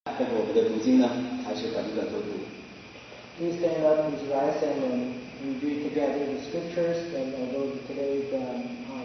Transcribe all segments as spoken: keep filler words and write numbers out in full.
但是我们的读经呢，还是短短做读。 Please stand up, please rise, and um, we read together the scriptures. And although today's um, um,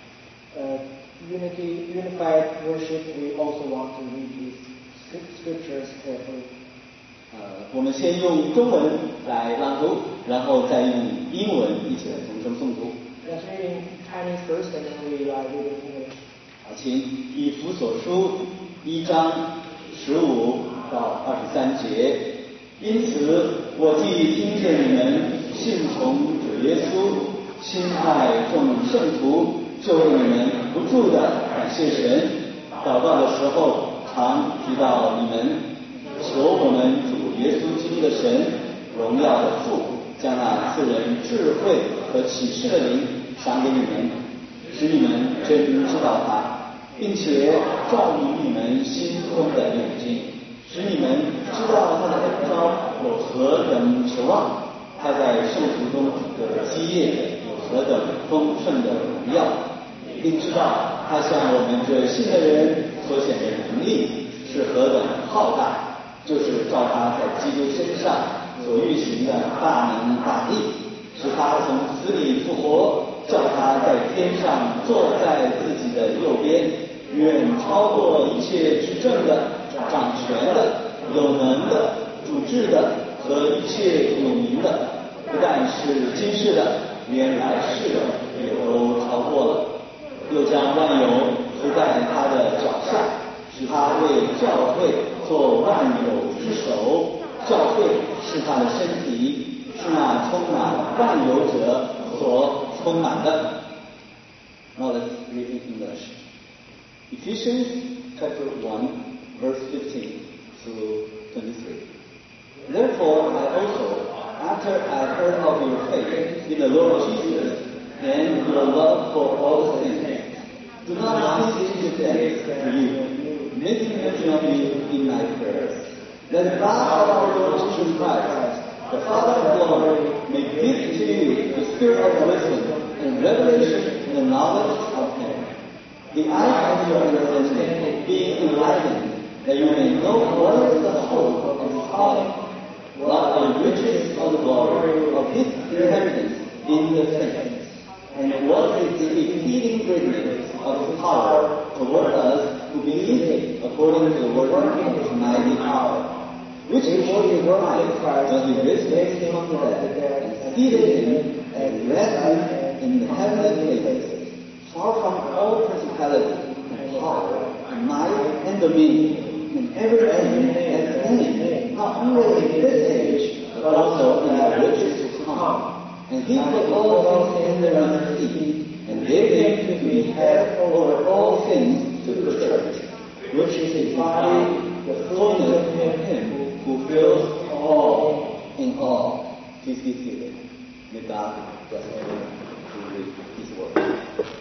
uh, unity, unified worship, we also want to read these scriptures carefully. 呃，我们先用中文来朗读，然后再用英文一起来同声诵读。 Let's read in Chinese first, and then we uh, read in English. 好，请以弗所书一章十五到二十三节。因此，我既听见你们信从主耶稣，心爱众圣徒，就为你们不住的感谢神。祷告的时候，常提到你们，求我们主耶稣基督的神，荣耀的父，将那赐人智慧和启示的灵赏给你们，使你们真知道他，并且照明你们心中的眼睛，使你们知道他的恩召有何等求望，他在圣徒中的基业有何等丰盛的荣耀，并知道他向我们这信的人所显的能力是何等浩大，就是照他在基督身上所运行的大能大力，使他从死里复活，叫他在天上坐在自己的右边，远超过一切执政的、掌权的、有能的、主治的和一切有名的，不但是今世的，连来世的也都超过了，又将万有伏在他的脚下，使他为教会做万有之首。教会是他的身体，是那充满万有者所充满的。Now let's read in English. Ephesians chapter one, verse fifteen to twenty-three. Therefore I also, after I heard of your faith in the Lord Jesus and your love for all saints, do not cease to give thanks for you, making mention of you in my prayers. That the God of our Lord Jesus Christ, the Father of glory, may give to you the spirit of wisdom and revelation in the knowledge of Him, the eyes of your understanding being enlightened, that you may know what is the hope of His calling, what are the riches of the glory of His inheritance in the saints, and what is the exceeding greatness of His power toward us who believe according to the working of His mighty power, which before He worked in Christ when He raised Him from the dead, and seated Him and rested in the heavenly places, far from all principality and power and might and dominion, and everything and name, not only in this age, but also in that which is to come. And He put all things in their feet, and gave Him to be head over all things to the church, which is His body, the fullness of Him who fills all in all. Please be seated. May God bless everyone who read His word.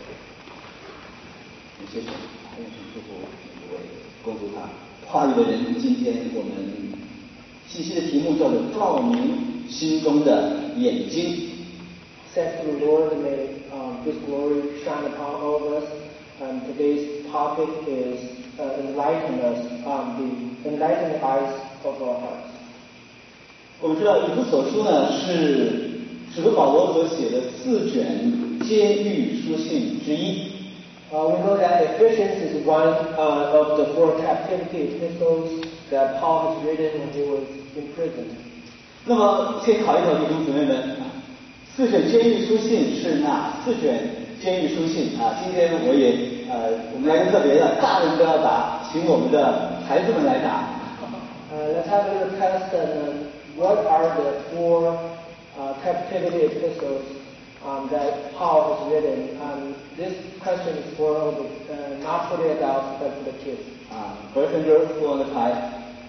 谢谢，共同祝福每位恭祝他话语的人。今天我们信息的题目叫做“照明心中的眼睛”。 Thank the Lord, may um, His glory shine upon all of us. Um, today's topic is uh, enlighten us, um, the enlighten the eyes of our hearts. 我们知道以弗所书呢是使徒保罗所写的四卷监狱书信之一。 Uh, we know that Ephesians is one uh, of the four captivity epistles that Paul has written when he was in prison. 那么先考一考弟兄姊妹们，四卷监狱书信是哪四卷监狱书信啊？今天我也呃，我们来个特别的，大人不要答，请我们的孩子们来答。 Uh, let's have a little test on what are the four uh, captivity epistles um, that Paul has written. Um, this question is for the, uh, not for the adults, but for the kids. 啊 ，Boys and girls, who on the type？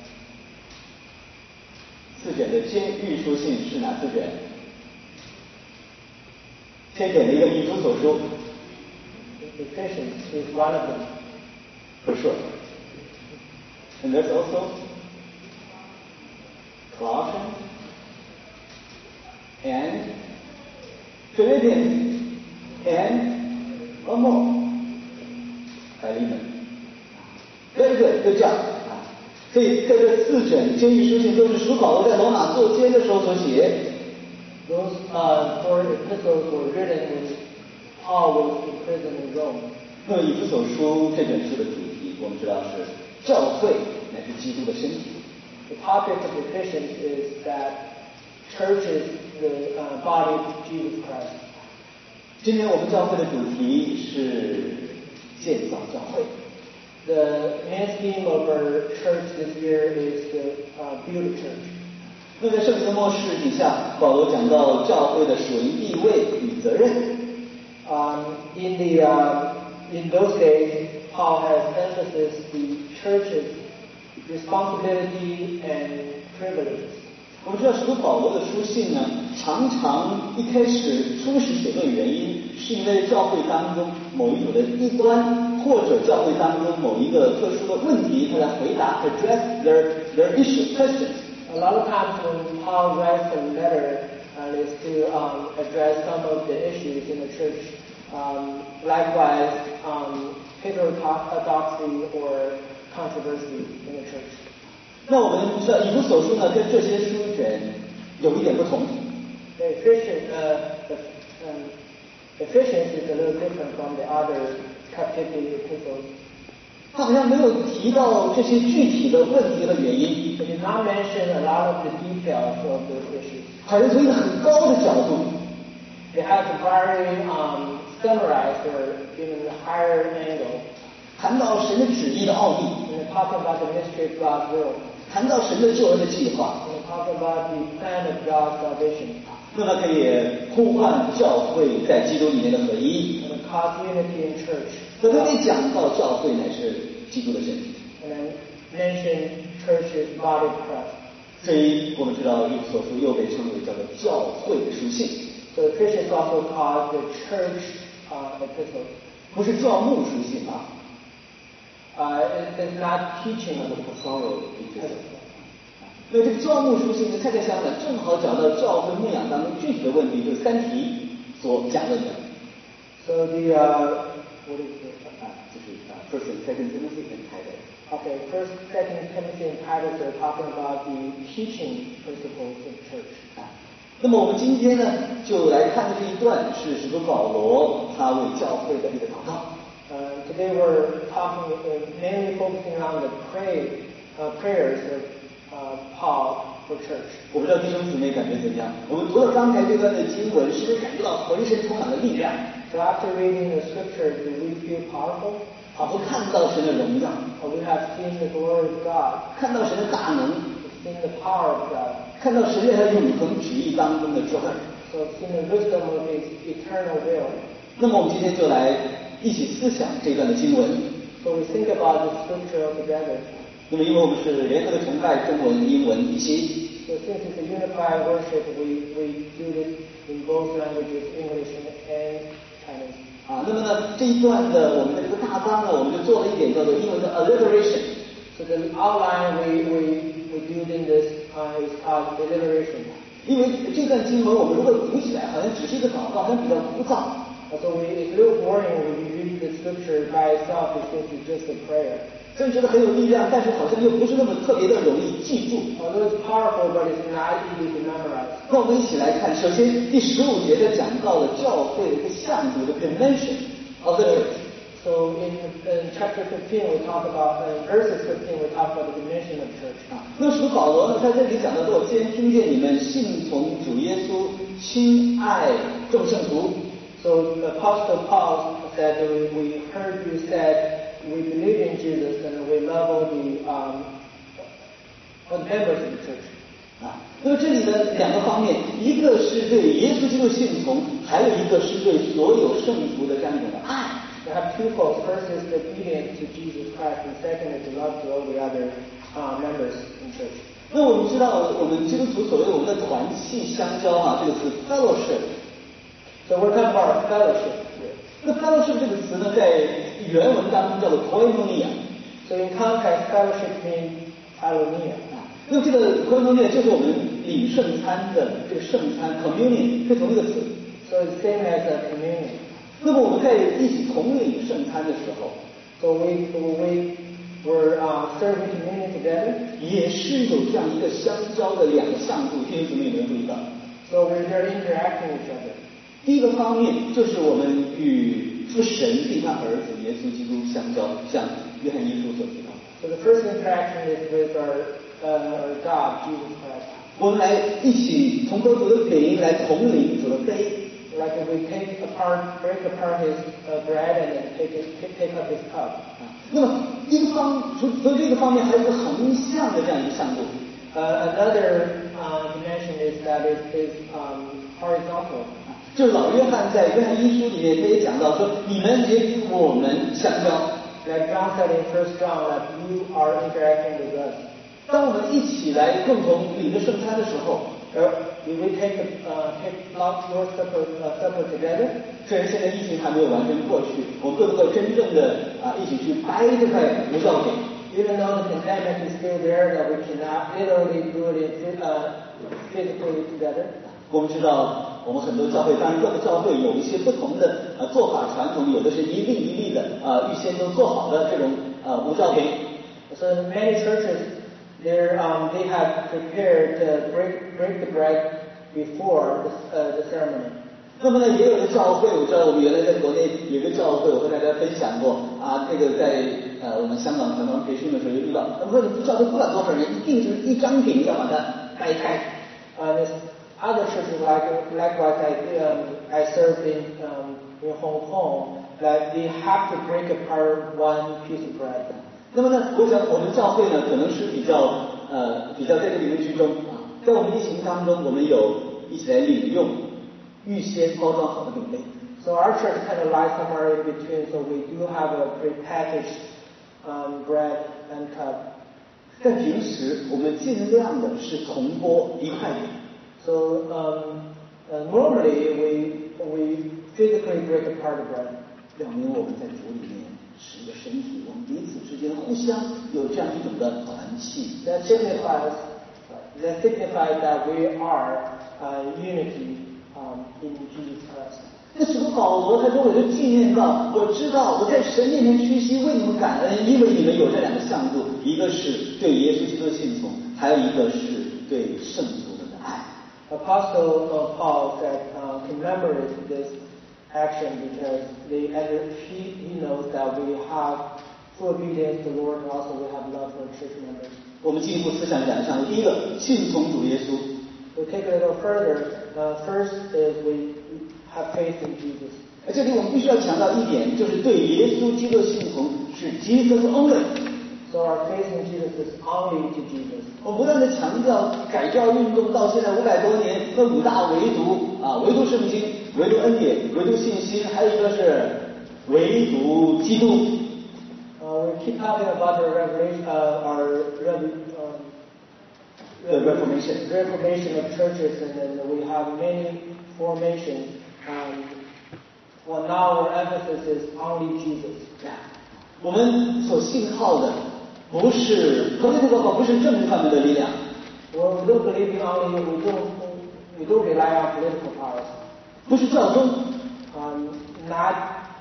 四卷的监狱书信是哪四卷？先给了一个以弗所书。 Ephesians is one of them. For sure. And there's also Colossians and Philippians and one more. Philemon. Very good, good job. 所以在这四卷监狱书信都是使徒保罗在罗马坐监的时候所写。 Those uh, four epistles were written when Paul was in prison in Rome. 那么以弗所书这本书的主题，我们知道是教会乃是基督的身体。 The topic of Ephesians is that church is the uh, body of Jesus Christ. 今年我们教会的主题是建造教会。 The main theme of our church this year is to uh, build a church. 那在圣经的末世底下，保罗讲到教会的属灵地位与责任。 Um, in the uh, in those days, Paul has emphasized the church's responsibility and privileges. 我们知道使徒保罗的书信呢，常常一开始初始写作的原因，是因为教会当中某一组的异端，或者教会当中某一个特殊的问题，他来回答 address their their issue questions. A lot of times when Paul writes a letter, uh, is to um, address some of the issues in the church. Um, likewise, um, heterodoxy or controversy in the church. 那我们知道以弗所书呢，跟这些书卷有一点不同。 The Ephesians, uh, the, um, Ephesians is a little different from the other captivity epistles. 他好像没有提到这些具体的问题和原因。 It did not mention a lot of the details of those issues. 好像从一个很高的角度。 It has a very um, summarized or in a higher angle. 谈到神的旨意的奥秘。 And they're talking about the mystery of God's will. 谈到神的救恩的计划。 And they're talking about the plan of God's salvation. 那么可以呼唤教会在基督里面的合一。 And cause unity in church. 特别讲到教会乃是基督的身体。 And then mention church's body of Christ. 所以我们知道以弗所书又被称为叫做教会的书信。 So Ephesians also called the church uh, epistle. 不是教牧书信啊。 Uh, it is not teaching of the pastoral epistle. 那这个教牧书信呢，恰恰相反，正好讲到教会牧养当中具体的问题，就是三题所讲论的。 So the uh, what is it? 啊，就是啊 ，First and Second Timothy and Titus. Okay, First, Second Timothy and Titus are talking about the teaching principles of church. 啊，那么我们今天呢，就来看的这一段是使徒保罗他为教会的一个祷告。 Uh, today we're talking uh, mainly focusing on the pray uh, prayers of uh, Paul for church. 我不知道弟兄姊妹感觉怎么样？我们读了刚才这段的经文，是不是感觉到浑身充满了力量？ So after reading the scripture, do we feel powerful? 仿佛看到神的荣耀， Or we have seen the glory of God, 看到神的大能， we've seen the power of God, 看到神在他永恒旨意当中的智慧。 so we've seen the wisdom of His eternal will. 那么我们今天就来一起思想这段的经文。 So we think about the scripture together. 那么因为我们是联合的崇拜，中文、英文一起。 So since it's a unified worship, we, we do this in both languages, English and Chinese. 啊，那么呢，这一段的我们的这个大纲呢，我们就做了一点叫做英文的 alliteration。 So the outline we, we, we do in this uh, is called alliteration. 因为这段经文我们如果读起来，好像只是一个祷告，好像比较枯燥。 So we, it's a little boring when we read the scripture by itself because it's just a prayer. 虽然觉得很有力量，但是好像又不是那么特别的容易记住。 Although it's powerful, but it's not easy to memorize. 那我们一起来看，首先第十五节它讲到了教会的一个向度的 dimension of the church。 So in, in chapter fifteen, we talk about, uh, in verses fifteen, we talk about the dimension of church. 啊，那使徒保罗呢，他这里讲到说，我先听见你们信从主耶稣，亲爱众圣徒。 So the Apostle Paul said, we, we heard you said, we believe in Jesus and we love all the, um, all the members of the church. 啊，那么这里的两个方面，一个是对耶稣基督信从，还有一个是对所有圣徒的这样一种的爱。 We have two folds. First is the obedience to Jesus Christ, and second is the love to all the other uh, members in church. 那我们知道，我们基督徒所谓我们的团契相交啊，这个词 fellowship。 So we're talking about fellowship here. 那 fellowship 这个词呢，在原文当中叫做 koinonia。 So in context, fellowship means koinonia. 啊，那么这个 koinonia 就是我们领圣餐的这个圣餐 communion 是同一个词。 So it's same as a communion. 那么我们在一起同领圣餐的时候， So we, we were uh, serving communion together. 也是有这样一个相交的两个向度，弟兄姊妹有没有注意到？ So we're there interacting with each other. 第一个方面就是我们与父神并他儿子耶稣基督相交，像约翰一书所提到。 So the first interaction is with our, uh, our God, Jesus Christ. 我们来一起同喝主的饼，来同领主的杯。 Like if we take apart, break apart his uh, bread and then take, it, take up his cup. 那么一个方，除除了这个方面，还有一个横向的这样一个向度。 Uh, another uh, dimension is that it is um, horizontal. 就老约翰在约翰一书里面他也讲到说，你们也与我们相交。 Like John said in First John, that you are interacting with us. 当我们一起来共同领着圣餐的时候， Uh, we will take the uh, take Lord's supper, uh, supper together. 虽然现在疫情还没有完全过去，我们会不会真正的啊一起去掰这块无酵饼？ Even though the pandemic is still there, that we cannot literally do it uh, physically together. 我们知道，我们很多教会，当然各个教会有一些不同的呃做法传统，有的是一粒一粒的啊、呃、预先都做好的这种呃无酵饼。 So in many churches, there um, they have prepared to break break the bread before the, uh, the ceremony. 那么呢，也有的教会，我知道我们原来在国内有个教会，我和大家分享过啊，这个在呃我们香港传道培训的时候就遇到，他们说你教会不管多少人，一定就是一张饼要把它掰开。 Uh, there's other churches like likewise I um, I served in um, in Hong Kong that they have to break apart one piece of bread. 那么呢，我想我们教会呢，可能是比较呃比较在这个领域居中啊，在我们疫情当中，我们有一起来领用预先包装好的饼类。 So our church kind of lies somewhere in between. So we do have a prepackaged um, bread and cup. 在平时，我们尽量的是同拨一块饼。 So um, uh, normally we we physically break apart the bread. 表明我们在主里面是一个身体，我们彼此之间互相有这样一种的团契。 That signifies that signifies that we are uh, unity um, in Jesus Christ. 那使徒保罗他说，我就纪念到，我知道我在神面前屈膝为你们感恩，因为你们有这两个向度，一个是对耶稣基督的信从，还有一个是对圣徒的爱。 Apostle uh, Paul said uh, commemorates this action because they, he, he knows that we have full obedience to the Lord and also we have love for church members. 我们进一步思想两项，第一个信从主耶稣。 We take it a little further. Uh, first is we have faith in Jesus. 而这里我们必须要强调一点，就是对耶稣基督的信从是 Jesus only。 So our faith in Jesus is only to Jesus. 我不断的强调，改教运动到现在五百多年，那五大唯独啊，唯独圣经，唯独恩典，唯独信心，还有一个是唯独基督。 Uh, we keep talking about the revelation, uh, our rev- um, The Reformation. reformation of churches, and then we have many formations. Um, well, now our emphasis is only Jesus. 我们所信靠的不是 political， 不是政权的力量。 Well, we don't believe in only we don't we don't rely on political powers. 不是教宗， Um, not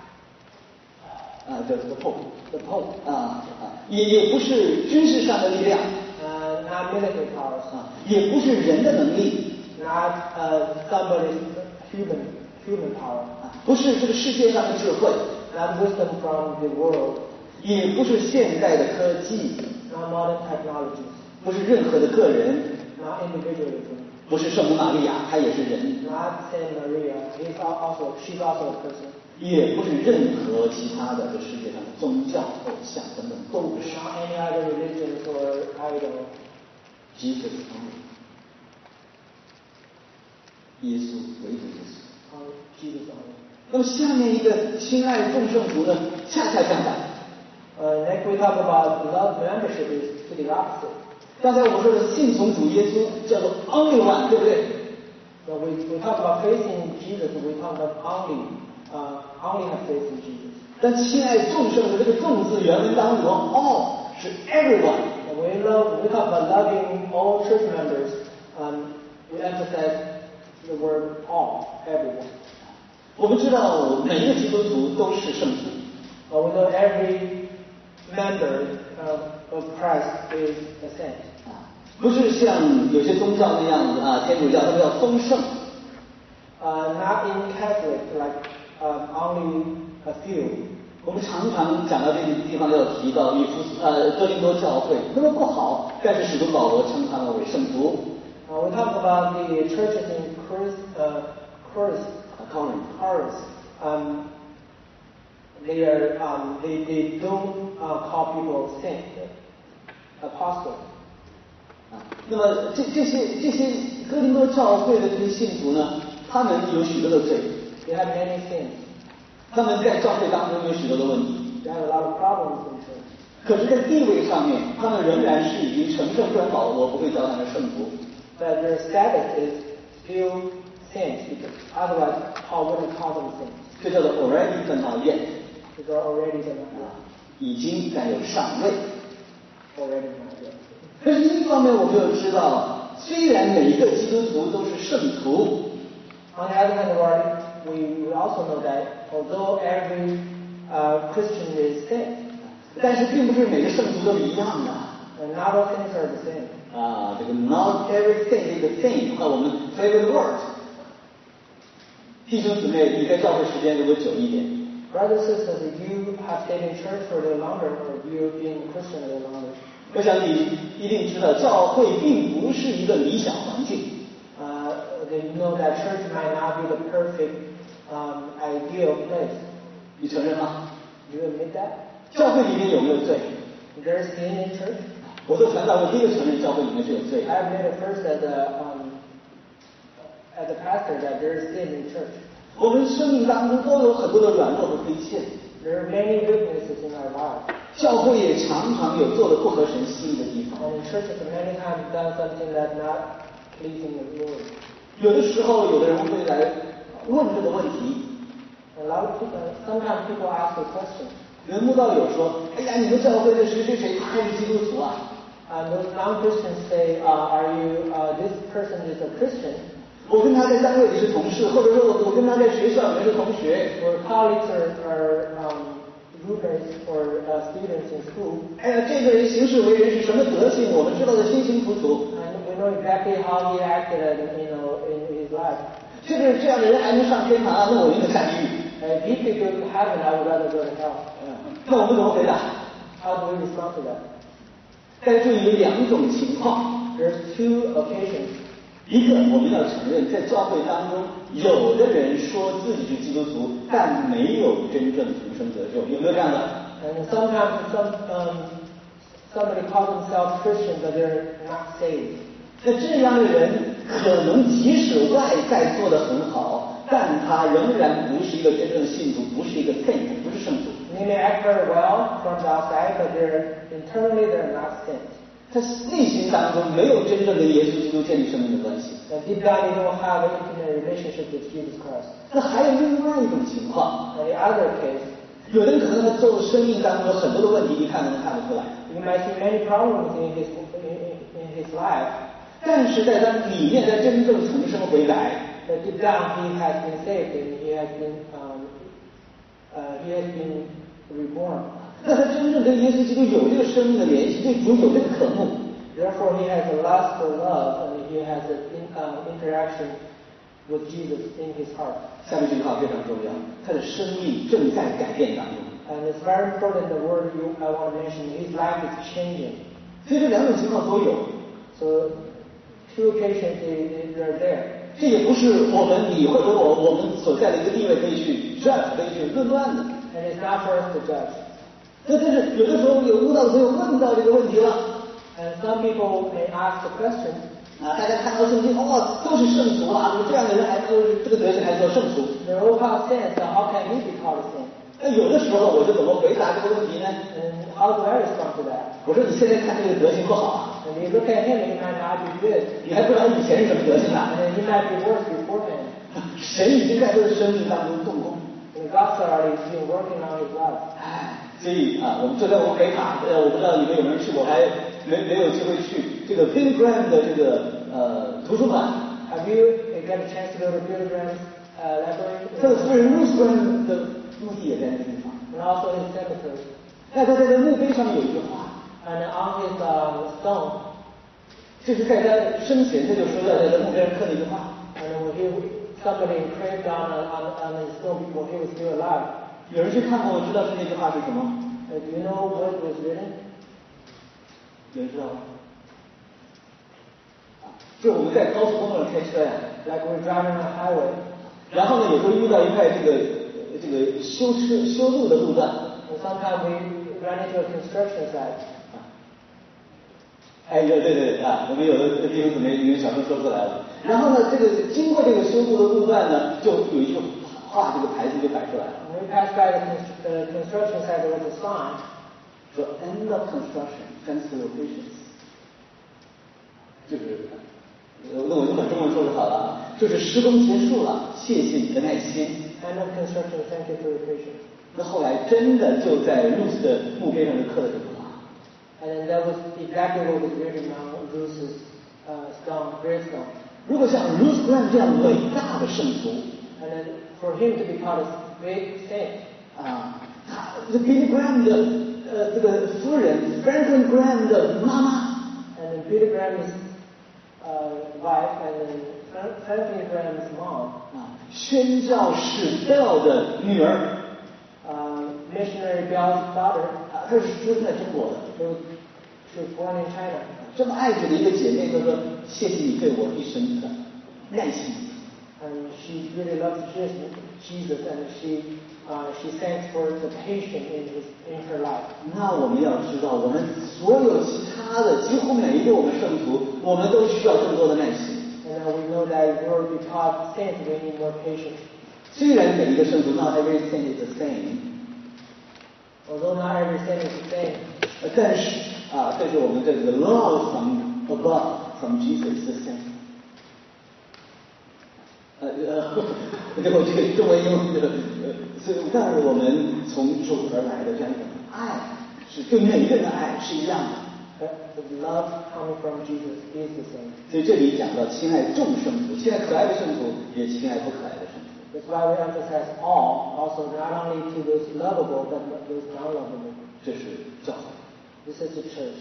啊，这个 Pope， the Pope. 啊啊，也也不是军事上的力量， Uh, not military powers. 啊，也不是人的能力， Not uh, somebody's human human power. 啊，不是这个世界上的智慧， Not wisdom from the world. 也不是现代的科技， Not modern technologies. 不是任何的个人， Not individualism. 不是圣母玛利亚，她也是人， Not Saint Maria. He's al- also she's also a person. 也不是任何其他的这世界上的宗教、偶像等等，都不是。 Not any other religions or idol. Jesus only， 耶稣，唯独耶稣。 Um, Jesus only. 那么下面一个亲爱众圣徒呢，恰恰相反。 Uh, next we talk about love membership is to the opposite. 刚才我说的信从主耶稣叫做 only one， 对不对？ So we, we talk about faith in Jesus, and we talk about only, uh, only have faith in Jesus. 但亲爱众圣徒这个众字原文当中 all 是 everyone， And we love, we talk about loving all church members. Um, we emphasize the word all, everyone. 我们知道每一个基督徒都是圣徒， But we know every member uh, of Christ is a saint. 不是像有些宗教那样子啊，天主教他们叫丰盛。 Uh, not in Catholic, like um, only a few. 我们常常讲到这个地方，要提到以弗呃哥林多教会，那么不好，但是使徒保罗称他们为圣徒。 Uh, we talk about the churches in Corinth, uh, Corinth, Corinth. Corinth. Um, they are, um, they, they don't uh, call people saint, apostle. 啊，那么这这些这些哥林多教会的这些信徒呢，他们有许多的罪， They have many sins. 他们在教会当中有许多的问题， They have a lot of problems in church. 可是，在地位上面，他们仍然是已经成圣，不然保罗不会叫他们圣徒。 But their status is still saints, because otherwise Paul wouldn't call them saints. 这叫做 already 分到 yet， Because they're already the 已经占有上位。 already not yet. 可是，另一方面，我们又知道，虽然每一个基督徒都是圣徒， On the other hand, Lord, we, we also know that although every uh, Christian is saint, 但是并不是每个圣徒都是一样的。 and not all saints are the same. 啊，这个 not everything is the same， 那我们 favorite word。弟兄姊妹，你在教会时间如果久一点， Brothers and sisters, if you have stayed in church for a little longer, or if you've been a Christian a little longer, 我想你一定知道，教会并不是一个理想环境。 uh, then you know that church might not be the perfect, um, ideal place. 你承认吗？ Do you admit that? 教会里面有没有罪？ There's sin in church. 我做传道，我第一个承认教会里面是有罪的。 I admit at first as a, um, as a pastor that there is sin in church. 我们生命当中都有很多的软弱和亏欠， There are many weaknesses in our lives. 教会也常常有做的不合神心意的地方。 And in churches, many times done something that's not pleasing the Lord. 有的时候，有的人会来问这个问题。 A lot of people, sometimes people ask a question. 有人慕道友说：“哎呀，你们教会的谁谁谁，他是基督徒啊。” And those non-Christians say, uh, "Are you? Uh, this person is a Christian." 我跟他在单位里是同事，或者说我我跟他在学校里面是同学。 Or colleagues or, or um, roommates or uh, students in school. 哎呀，这个人行事为人是什么德性，我们知道的清清楚楚。 And we know exactly how he acted, and, you know, in his life. 这个这样的人还能上天堂啊？那我宁可下地狱。 And if he could go to heaven, I would rather go to hell. 那我们怎么回答？ How do we respond to that? 大家注意有两种情况。 There's two occasions. 一个，我们要承认，在教会当中，有的人说自己是基督徒，但没有真正重生得救，有没有这样的？ And sometimes some, um, somebody calls themselves Christian, but they're not saved. 那这样的人，可能即使外在做得很好，但他仍然不是一个真正的信徒，不是一个 saint， 不是圣徒。 They may act very well from the outside, but they're internally they're not saints. 他内心当中没有真正跟耶稣基督建立生命的关系。 And deep down, they don't have an intimate relationship with Jesus Christ. 那还有另外一种情况， And the other case, 有的人可能他做生命当中有很多的问题，一看能看得出来， you might see many problems in his in, in his life, 但是在他里面，在真正重生回来， but deep down he has been saved and he has been um, uh, he has been reborn. 那他真正跟耶稣基督有这个生命的联系，对主有这个渴慕。 Therefore, he has a lust for love, and he has an in, uh, interaction with Jesus in his heart. 下面这句话非常重要，他的生命正在改变当中。 And it's very important, the word you, I want to mention, his life is changing. 所以这两种情况都有， So, two occasions they, they, they're there. 这也不是我们你或者我我们所在的一个地位可以去 judge 可以去论断的。 And it's not for us to judge. 那但是有的时候有悟道的朋友问到这个问题了。 And some people may ask the question, 啊，大家看到圣经，哦，都是圣徒啊，这样的人还都是这个德行还做圣徒。 they're all called saints, so how can we be called a saint? 那有的时候我就怎么回答这个问题呢？ And how do I respond to that? 我说你现在看这个德行不好啊， And you look at him, he might not be good. 你还不知道以前是什么德行啊？ And he might be worse beforehand. 神已经在他的生命当中动工。 And God's already been working on his life. 哎，所以啊，我们就在我们北卡，呃，我不知道你们有没有去过，还没没有机会去这个 Billy Graham 的这个呃图书馆。 Have you got a chance to go to Billy Graham's uh, library? 他的夫人 Ruth Graham 的墓地也在那个地方。 And also his cemetery. 哎，他在这墓碑上面有一句话， And on his uh, stone, 这是在他生前他就说要在他墓碑上刻那句话。 and when he, somebody engraved on, on, on his stone before he was still alive. 有人去看过，知道是那句话是什么？ Uh, do you know what was written? 有人知道吗？就我们在高速公路上开车呀， Like we're driving on a highway, 然后呢，有时候遇到一块这个这个修车修路的路段， and sometimes we run into a construction site. 哎，对对对啊，我们有的弟兄姊妹因为小声说出来了。然后呢，这个经过这个修路的路段呢，就有一个画这个牌子就摆出来了， When we passed by the const- uh, construction site, there was a sign, 说 End of construction, thanks for your patience。就是，呃那我就把中文说就好了，就是施工结束了，谢谢你的耐心。 end of construction, thank you for your patience. 那后来真的就在路斯的墓碑上就刻了这句话。 And then that was exactly what was written on Ruth's uh, stone, gravestone. 如果像 Ruth Graham 这样伟大的圣徒， And then for him to be called a great saint, 啊，他这 Billy Graham 的呃这个夫人 Franklin Graham 的妈妈， and then Billy Graham's uh, wife, and then Fran- Franklin Graham's mom, 啊，宣教士 Bell 的女儿， uh, missionary Bell's daughter, 啊，她是出生在中国的， who was, she was born in China. 这么爱主的一个姐妹，她说谢谢你对我一生的耐心。 And she really loves Jesus, Jesus and she uh, she thanks for the patience in his in her life. 那我们要知道，我们所有其他的，几乎每一个我们圣徒，我们都需要更多的耐心。 And uh, we know that in order to be called saints, we need more patience. 虽然每一个圣徒 not every saint is the same， Although not every saint is the same, 呃但是啊，这是我们这个 love from above from Jesus the same。呃呃，对，我这个中文用的，呃，所以但是我们从主而来的这样一种爱，是对每一个人的爱是一样的。 but the love coming from Jesus is the same. 所以这里讲到亲爱众圣徒，亲爱可爱的圣徒，也亲爱不可爱的圣徒。 That's why we emphasize all, also not only to those lovable, but those non-lovable. 这是教会 This is the church.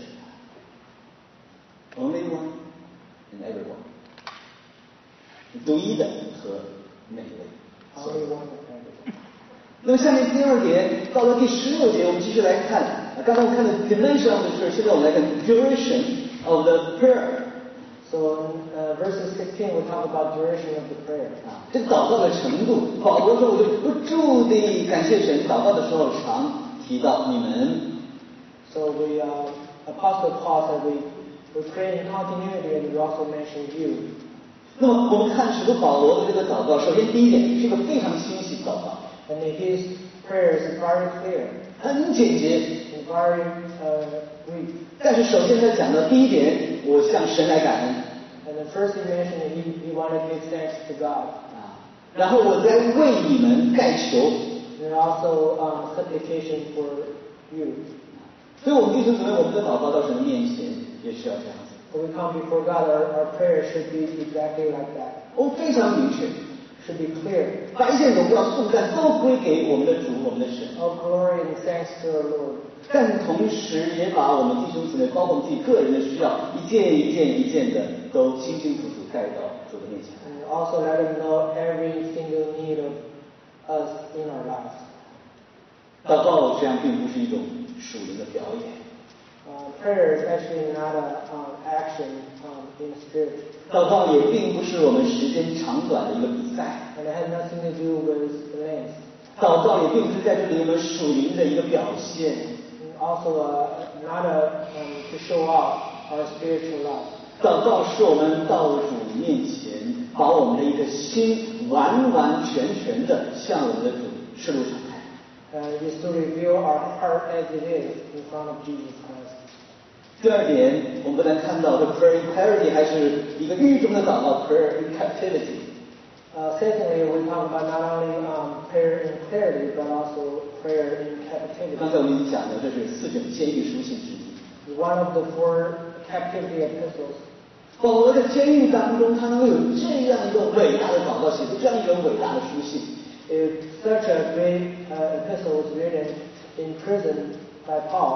，only one and everyone， 独一的和每一位。 Only one and everyone. 那么下面第二点，到了第十六节，我们继续来看。啊刚才我们看的 dimension of the church， 现在我们来看 duration of the prayer。 So in uh, verses sixteen, we talk about duration of the prayer. 啊，这个祷告的程度，保罗说，我就不住地感谢神。祷告的时候常提到你们。 So we, uh, Apostle Paul said we, we pray in continuity, and we also mention you. 那么我们看使徒保罗的这个祷告，首先第一点是一个非常清晰的祷告， And his prayers are very clear 很简洁。 and very uh, brief. 但是首先他讲的第一点，我向神来感恩 And the first he mentioned that he, he wanted to give thanks to God. 啊，然后我在为你们代求。 And also um, supplication for you. 所以我们弟兄姊妹，我们的祷告到神的面前也是要这样子。 When we come before God, our, our prayer should be exactly like that. 我们非常明确， Should be clear. 把一切荣耀颂赞都归给我们的主，我们的神。 All glory and thanks to our Lord. 但同时也把我们弟兄姊妹，包括我们自己个人的需要，一件一件一件的都清清楚楚带到主的面前。 And also let him know every single need of us in our lives. 祷告实际上并不是一种属灵的表演， Uh, prayer is actually not a um, action um, in spirit. 祷告也并不是我们时间长短的一个比赛， And it has nothing to do with length. 祷告也并不是在这里我们属灵的一个表现。 And also uh, not a, um, to show off our spiritual life. 祷告是我们到主面前，把我们的一个心完完全全的向我们的主赤露敞开。 Uh, it is to reveal our heart as it is in front of Jesus Christ. 第二点，我们不但看到这 prayer in clarity， 还是一个狱中的祷告 prayer in captivity。 Uh, secondly, we talk about not only um, prayer in clarity, but also prayer in captivity. 刚才我们已经讲了，这是四种监狱书信之一。 One of the four captivity epistles. 保罗在监狱当中，他能够有这样一个伟大的祷告，写出这样一个伟大的书信。 If such a great uh, epistle was written in prison by Paul,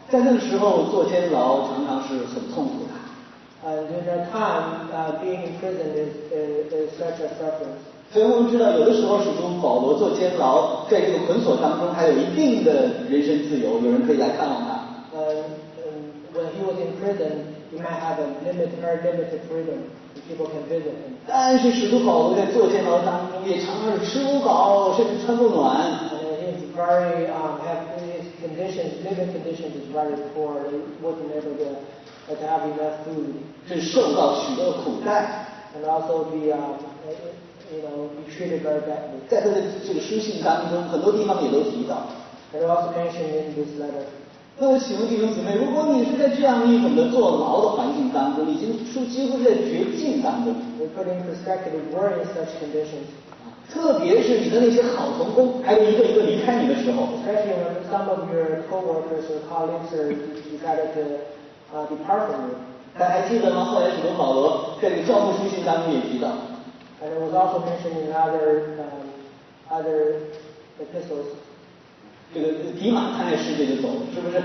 在那个时候坐监牢常常是很痛苦的。 Uh, during that time, uh, being in prison is, is, is such a suffering. 所以我们知道，有的时候使徒保罗坐监牢，在这个捆锁当中，还有一定的人身自由，有人可以来看望他。 Uh, when he was in prison, he might have a limited, very limited freedom. People can visit him. 但是使徒保罗在坐监牢当中，也常常是吃不饱，甚至穿不暖。 And he's very um, have his conditions, living conditions is very poor. He wasn't able to, uh, to have enough food. 是受到许多苦待。 And also be, um, you know, be treated very badly. 在他的这个书信当中，很多地方也都提到。 And also mentioned in this letter. 那我请问弟兄姊妹，如果你是在这样一种的坐牢的环境当中，已经处几乎是在绝境当中。 We put in perspective, we're in such conditions. 特别是你的那些好同工，还有一个一个离开你的时候。 Especially when some of your co-workers or colleagues are decided to uh, depart from you. 大家还记得吗？后来使徒保罗在这个教牧书信当中也提到。 And it was also mentioned in other um, other epistles. 这个迪马看来世界就走了，是不是？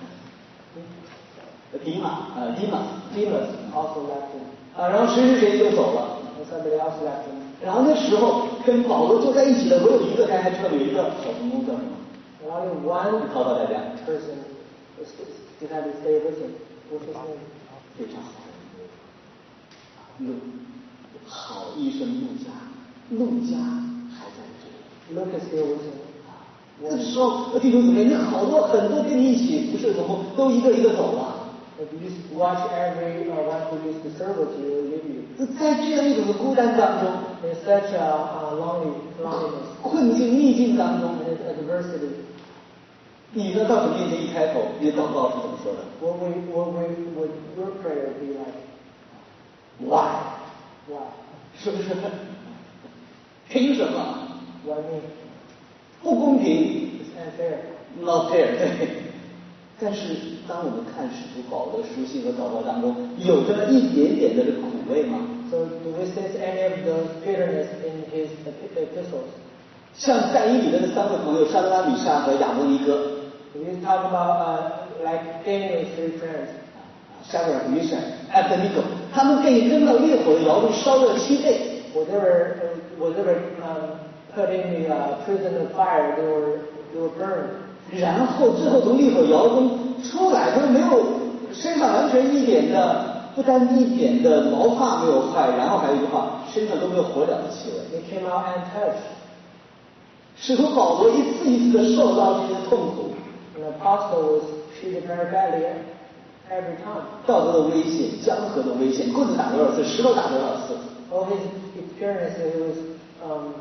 迪马呃，迪马 Demas also left him. 啊，然后谁谁谁就走了。 And somebody else left him. 然后那时候跟保罗坐在一起的，我有一个，大家还知道有一个小同工叫什么？ And only one 考考大家。 person decided to stay with him. What's his name? 非常好。路好医生陆家，陆家还在这里。 Lucas still with him. 这时候弟兄姊妹，你好多很多跟你一起不是同工，都一个一个走了。 If you just watch every uh, one who used to serve with you, leave you. 在这样一种的孤单当中， In such a uh, lonely, loneliness, 困境逆境当中， and adversity, 你呢到主面前一开口，你的祷告是怎么说的 what we, what we, would your prayer be like? ？Why？ Why? 是不是？凭什么？ Why me? 不公平 It's unfair. ，not fair，对。但是当我们看使徒保罗的书信和祷告当中，有这么一点点的苦味吗？ So do we sense any of those bitterness in his epistles? 像但以理的那三位朋友沙德拉、米沙和亚伯尼哥。 We talk about uh, like Daniel's three friends. 沙德拉、米沙、艾伯尼哥，他们被扔到烈火的窑中烧了七倍。 Was ever uh, was ever um, put in the uh, prison of fire? They were they were burned. 然后最后从烈火窑中出来，他们没有身上完全一点的，不单一点的毛发没有坏，然后还有一句话，身上都没有火燎的气味。 They came out untouched. 使徒保罗一次一次的受到这些痛苦， An apostle was treated very badly every time. 道德的危险、江河的危险，棍子打多少次，石头打多少次。 All his experiences, he was um,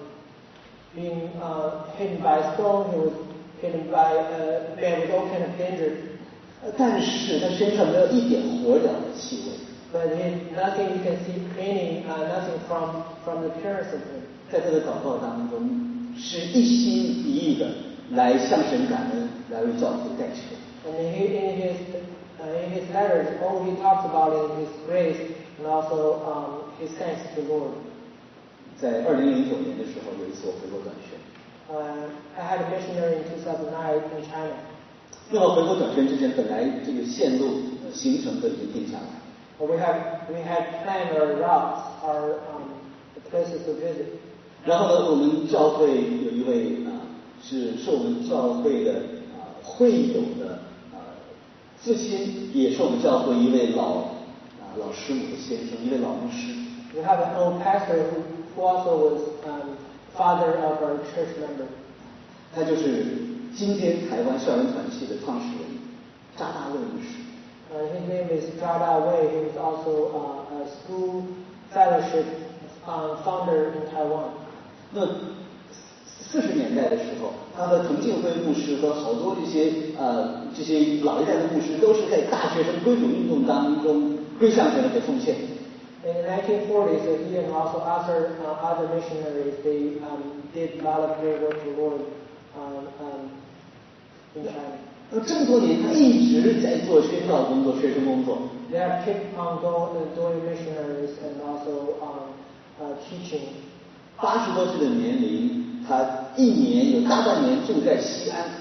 being uh, hit by a stone. He was hit by uh, man with all kind of danger. 但是他身上没有一点火燎的气味。 But he, nothing you can see any uh, nothing from from the appearance of him. 在他的祷告当中，是一心一意的来向神感恩，来为教会代求。 And he, in his uh, in his letters, all he talks about is his grace and also um, his thanks to the Lord. 在二零零九年的时候，有一次我回国短宣。 Uh, I had a missionary in two thousand nine in China. 那么回国短宣之前，本来这个线路、呃、行程都已经定下来。 But we had we had planned our routes, our um, the places to visit. 然后呢，我们教会有一位啊、呃，是是我们教会的啊、呃、会友的啊、呃、父亲，也是我们教会一位老啊、呃、老师母的先生，一位老牧师。 We have an old pastor who, who also was um, father of our church member. 他就是今天台湾校园团契的创始人查大卫牧师。 Uh, his name is Zhao Da Wei. He was also uh, a school fellowship um, founder in Taiwan. 那四十年代的时候，他和滕敬辉牧师和好多这些呃这些老一代的牧师，都是在大学生归主运动当中归向神的给奉献。 In the nineteen forties, so he and also other uh, other missionaries, they um, did a lot of great work for the Lord um, um, in China. 那这么多年，他一直在做宣教工作、学生工作。 They have kept on going, uh, doing missionaries and also um, uh, teaching. 八十多岁的年龄，他一年有大半年住在西安。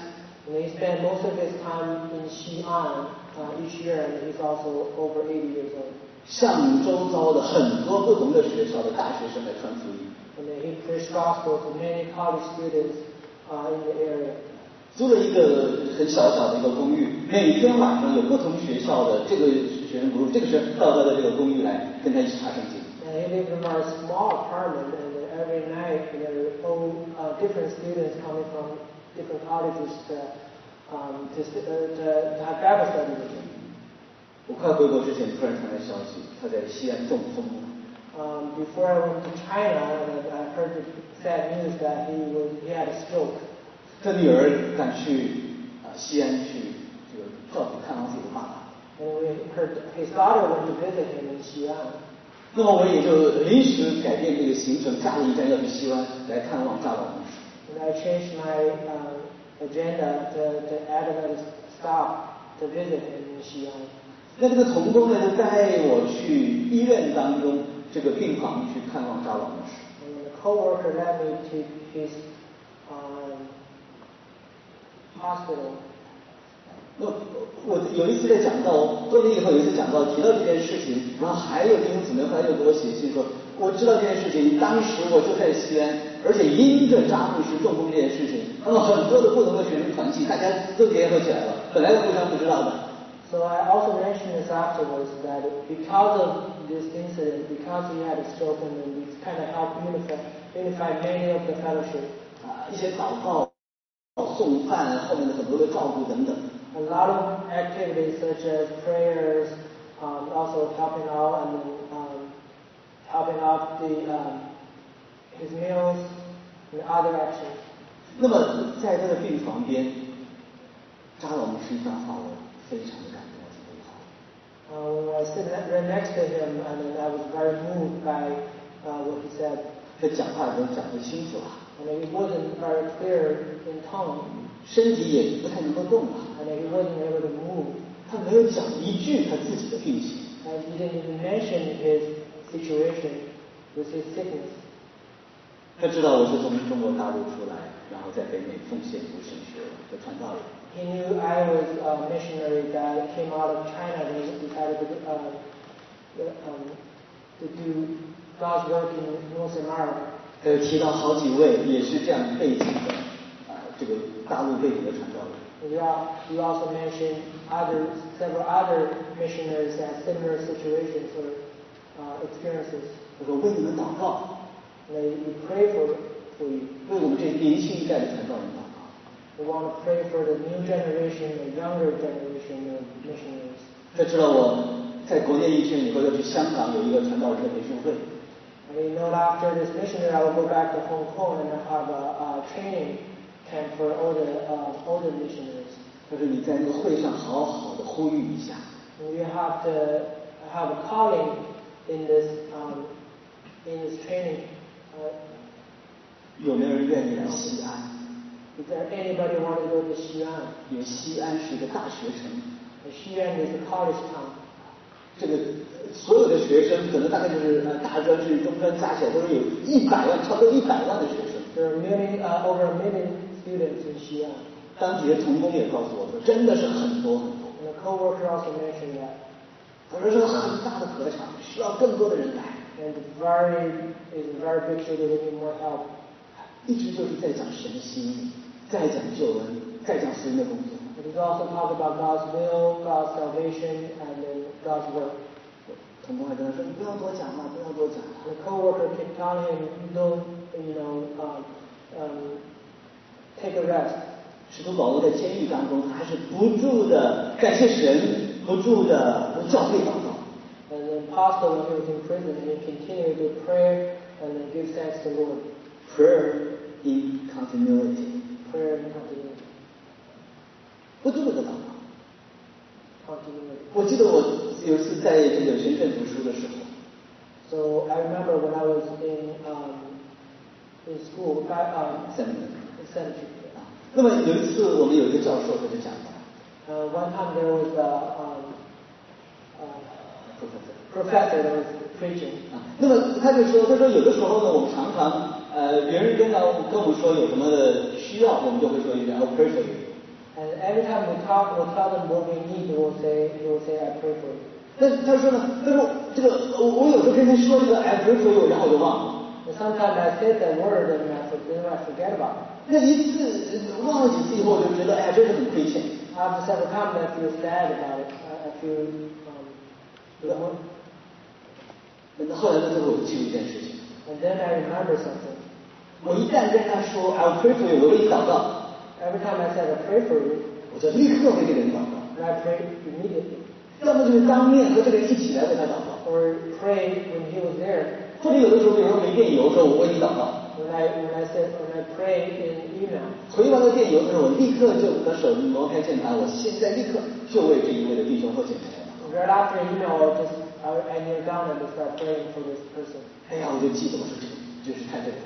And he spent most of his time in Xi'an uh, each year, and he's also over eighty years old. 向周遭的很多不同的学校的大学生来传福音。 And then he preached gospel to many college students uh, in the area. 租了一个很小小的一个公寓，每天晚上有不同学校的这个学生 group， 这个学生到他的这个公寓来跟他一起查圣经。 And he lived in a small apartment, and every night there were all uh, different students coming from different colleges to um, to, uh, to have Bible study with him. 我快回国之前，突然传来消息，他在西安中风了。 Um, before I went to China, I heard the sad news that he was he had a stroke. 他女儿赶去啊、呃、西安去这个照顾看望自己的爸爸。 And we heard his daughter went to visit him in Xi'an. 那么我也就临时改变这个行程，加了一站要去西安来看望扎老牧师。 And I changed my uh, agenda to, to add another stop to visit him in Xi'an. 那这个童工呢，就带我去医院当中这个病房去看望扎老牧师。 And the co-worker led me to his um, hospital. 我我有一次在讲到多年以后，有一次讲到提到这件事情，然后还有弟兄姊妹后来又给我写信说，我知道这件事情，当时我就在西安，而且因着扎牧师中风这件事情，那么很多的不同的学生团体，大家都联合起来了，本来互相不知道的。 So I also mentioned this afterwards that because of this incident, because he had a stroke, and then this kind of helped unify unify many of the fellowship. 啊，一些祷告、送饭，后面的很多的照顾等等。 A lot of activities such as prayers, um, also helping out and um, helping out the um, his meals and other actions. 那么在他的病房边，扎老牧师一番话我非常的感动，非常好。 Uh, when I stood right next to him, and then I was very moved by uh, what he said. 他讲话都讲不清楚了。 And he wasn't very clear in tongue. 身体也不太能够动了。 And he wasn't able to move. 他没有讲一句他自己的病情。 And he didn't even mention his situation with his sickness. 他知道我是从中国大陆出来，然后在北美奉献读神学和传道人。 He knew I was a missionary that came out of China and he decided to, uh, um, to do God's work in North America. 他提到好几位也是这样背景的啊、呃，这个大陆背景的传道人。 He also mentioned other, several other missionaries that had similar situations or uh, experiences. 他说为你们祷告。 And we pray for for you. 为我们这年轻一代的传道人祷告。 We want to pray for the new generation, the younger generation of missionaries. 他知道我在国内一训以后要去香港有一个传道人的培训会。 And you know, after this missionary, I will go back to Hong Kong and have a, a training camp for all the uh, older missionaries. 他说你在那个会上好好的呼吁一下。 And you have to have a calling in this um, in this training. Uh, 有没有人愿意来西安？ Is there anybody want to go to Xi'an? 因为西安是一个大学城。 And Xi'an is a college town. 这个所有的学生可能大概就是呃大专至中专加起来都是有一百万，超过一百万的学生。 There are million, uh, over a million students in Xi'an. 当地的童工也告诉我说，真的是很多很多。 And the co-worker also mentioned that. 他说是很大的合场，需要更多的人来。 And it's very, it's a very big city, they need more help. 一直就是在讲神的心意，在讲救恩，在讲福音的工作。 It is also talk about God's will, God's salvation, and then God's work. 童工还跟他说：“你不要多讲了，不要多讲了。” The co-worker kept telling him, "Don't, you know, um, um, take a rest." 使徒保罗在监狱当中，他还是不住的感谢神，不住的为教会祷告。 And the apostle, when he was in prison, he continued to pray and then give thanks to the Lord. Prayer in continuity. Prayer and continuity. 不住的祷告。 Continuity. 我记得我有一次在这个神院读书的时候。 So I remember when I was in um, in school, I, um, Seminary. in seminary. 那么有一次我们有一个教授他就讲到。 Uh, one time there was a um, uh, professor professor that was preaching. 啊，那么他就说，他说有的时候呢，我们常常呃，别人跟到跟我们说有什么的需要，我们就会说一句 I'll pray for you. And every time we talk, we'll tell them what we need. We'll say, we'll say, I pray for you. 那他说呢？他说这个我我有时候跟他说这个 I pray for you， 然后我就忘了。 And sometimes I say that word and I forget, I forget about it. 那一次忘了几次以后，我就觉得哎呀，真是很亏欠。 After several times, I feel sad about it. I feel um, 那后来呢，最后我就记住一件事情。 And then I remember something. 我一旦跟他说 I will pray for you， 我为你祷告。 Every time I said I pray for you， 我就立刻为这个人祷告。 And I pray immediately. 要么就是当面和这个人一起来为他祷告。 Or pray when he was there. 或者有的时候，比如说没电邮的时候，我为你祷告。 When I when I said when I pray in email. 回完了电邮之后，我立刻就把手挪开键盘，我现在立刻就为这一位的弟兄或姐妹来祷告。 Right after email, I just I, I kneel down and start praying for this person. 哎呀，我就记得我说这个就是太对了。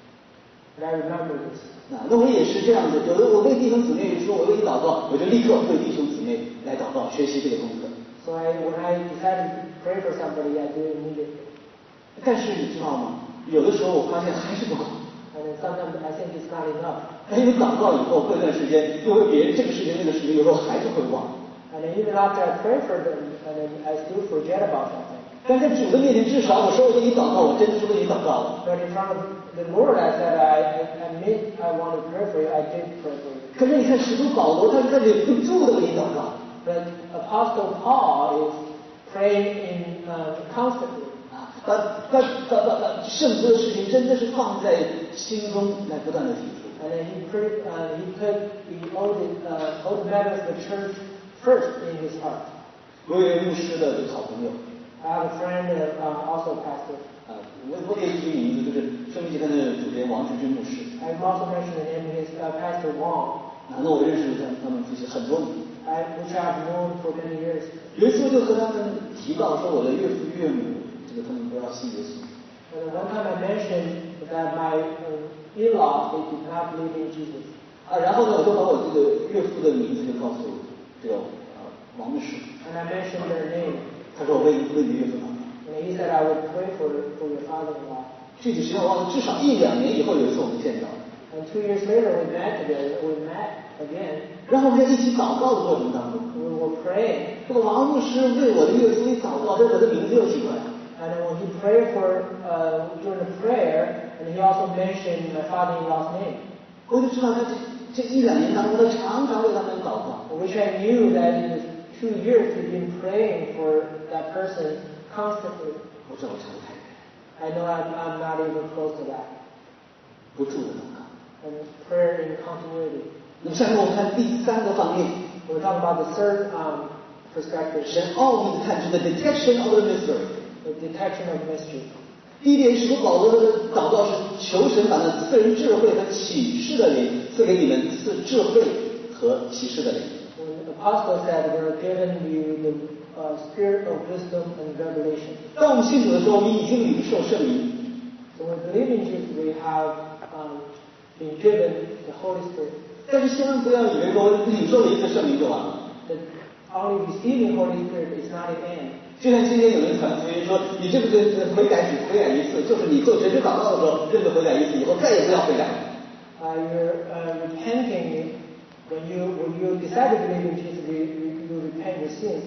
And I remember this. 那那我也是这样子，有的我为弟兄姊妹说，我为你祷告，我就立刻为弟兄姊妹来祷告，学习这个功课。 So I when I decided to pray for somebody, I do it immediately. 但是你知道吗？有的时候我发现还是不够。 And then sometimes I think it's not enough. 因为祷告以后过一段时间，又为别人这个事情那个事情，有时候还是会忘。 And then even after I pray for them, and then I still forget about something. 但在主的面前，至少我说我为你祷告，我真的是为你祷告了。 But in front of the Lord, I said I I admit I want to pray for you. I did pray for you. 可是你看使徒保罗，他在忍不住的为你祷告。 But Apostle Paul is praying in uh, constantly. 把把把把把圣徒的事情真的是放在心中来不断的提出。 And then he put uh, he put the all the uh, all the matters of the church first in his heart. 我有一位牧师的这个好朋友。 I have a friend that uh, also pastor. 啊，我我也提名字，就是生命集团的主编王志军牧师。 I've also mentioned the name of his uh, Pastor Wang. 那我认识他他们这些很多年。 I, which I've known for many years. 有一次我就和他们提到说，我的岳父岳母，这个他们不要信耶稣。 And one time I mentioned that my uh, in-laws they did not believe in Jesus. 啊，然后呢，我就把我这个岳父的名字就告诉这个呃王牧师。 And I mentioned their name. 他说我为为你岳父祷告。 And he said I would pray for for your father-in-law. 具体时间我忘了，至少一两年以后有一次我们见到。 And two years later we met together. We met again. 然后我们在一起祷告的过程当中， We were praying. 这个王牧师为我的岳父一祷告，这我的名字又提过来。 And then when he prayed for uh, during the prayer, and he also mentioned my father-in-law's name. 我就知道他这这一两年当中，他常常为他们祷告。 Which I knew that in the two years he'd been praying for that person constantly. 我知道我差不太远， I know I'm, I'm not even close to that. 不住的祷告。 And prayer in continuity. 那么下面我们看第三个方面， We're talking about the third um, perspective, 神奥秘的探知的 detection of the mystery。 the detection of mystery. 第一点，使徒保罗的祷告是求神把那赐人智慧和启示的灵赐给你们，赐智慧和启示的灵。 When the apostle said, we're given you the uh, spirit of wisdom and revelation. 当我们信主的时候，我们已经领受圣灵。 So when we believe in Jesus, we have um, been given the Holy Spirit. 但是千万不要以为说领受了一次圣灵就完了。 That only receiving Holy Spirit is not an end. 就像今天有人传福音说，你这个悔改只悔改一次，就是你做全职祷告的时候认罪悔改一次，以后再也不要悔改。 Uh, you're uh, repenting when you when you decide to believe in Jesus, you, you, you repent your sins.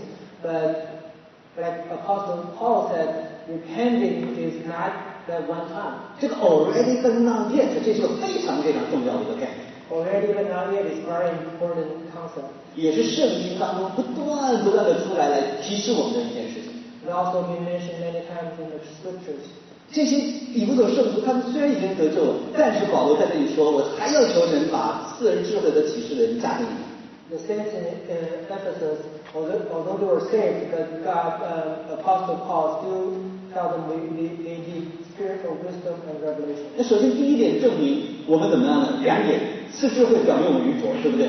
But like Apostle Paul said, repenting is not that one time. 这个 already but not yet， 这是个非常非常重要的一个概念。 Already but not yet is very important concept. 也是圣经当中不断不断的出来来提示我们的一件事情。 It also been mentioned many times in the scriptures. 这些以弗所圣徒，他们虽然已经得救了，但是保罗在这里说，我还要求神把赐人智慧和启示的人加给你们。 The saints in uh, Ephesus, although, although they were saved, but God, uh, Apostle Paul still tell them they, they, they need spirit of wisdom and revelation. 那首先第一点证明我们怎么样呢？两点，赐智慧表明我们愚拙，对不对？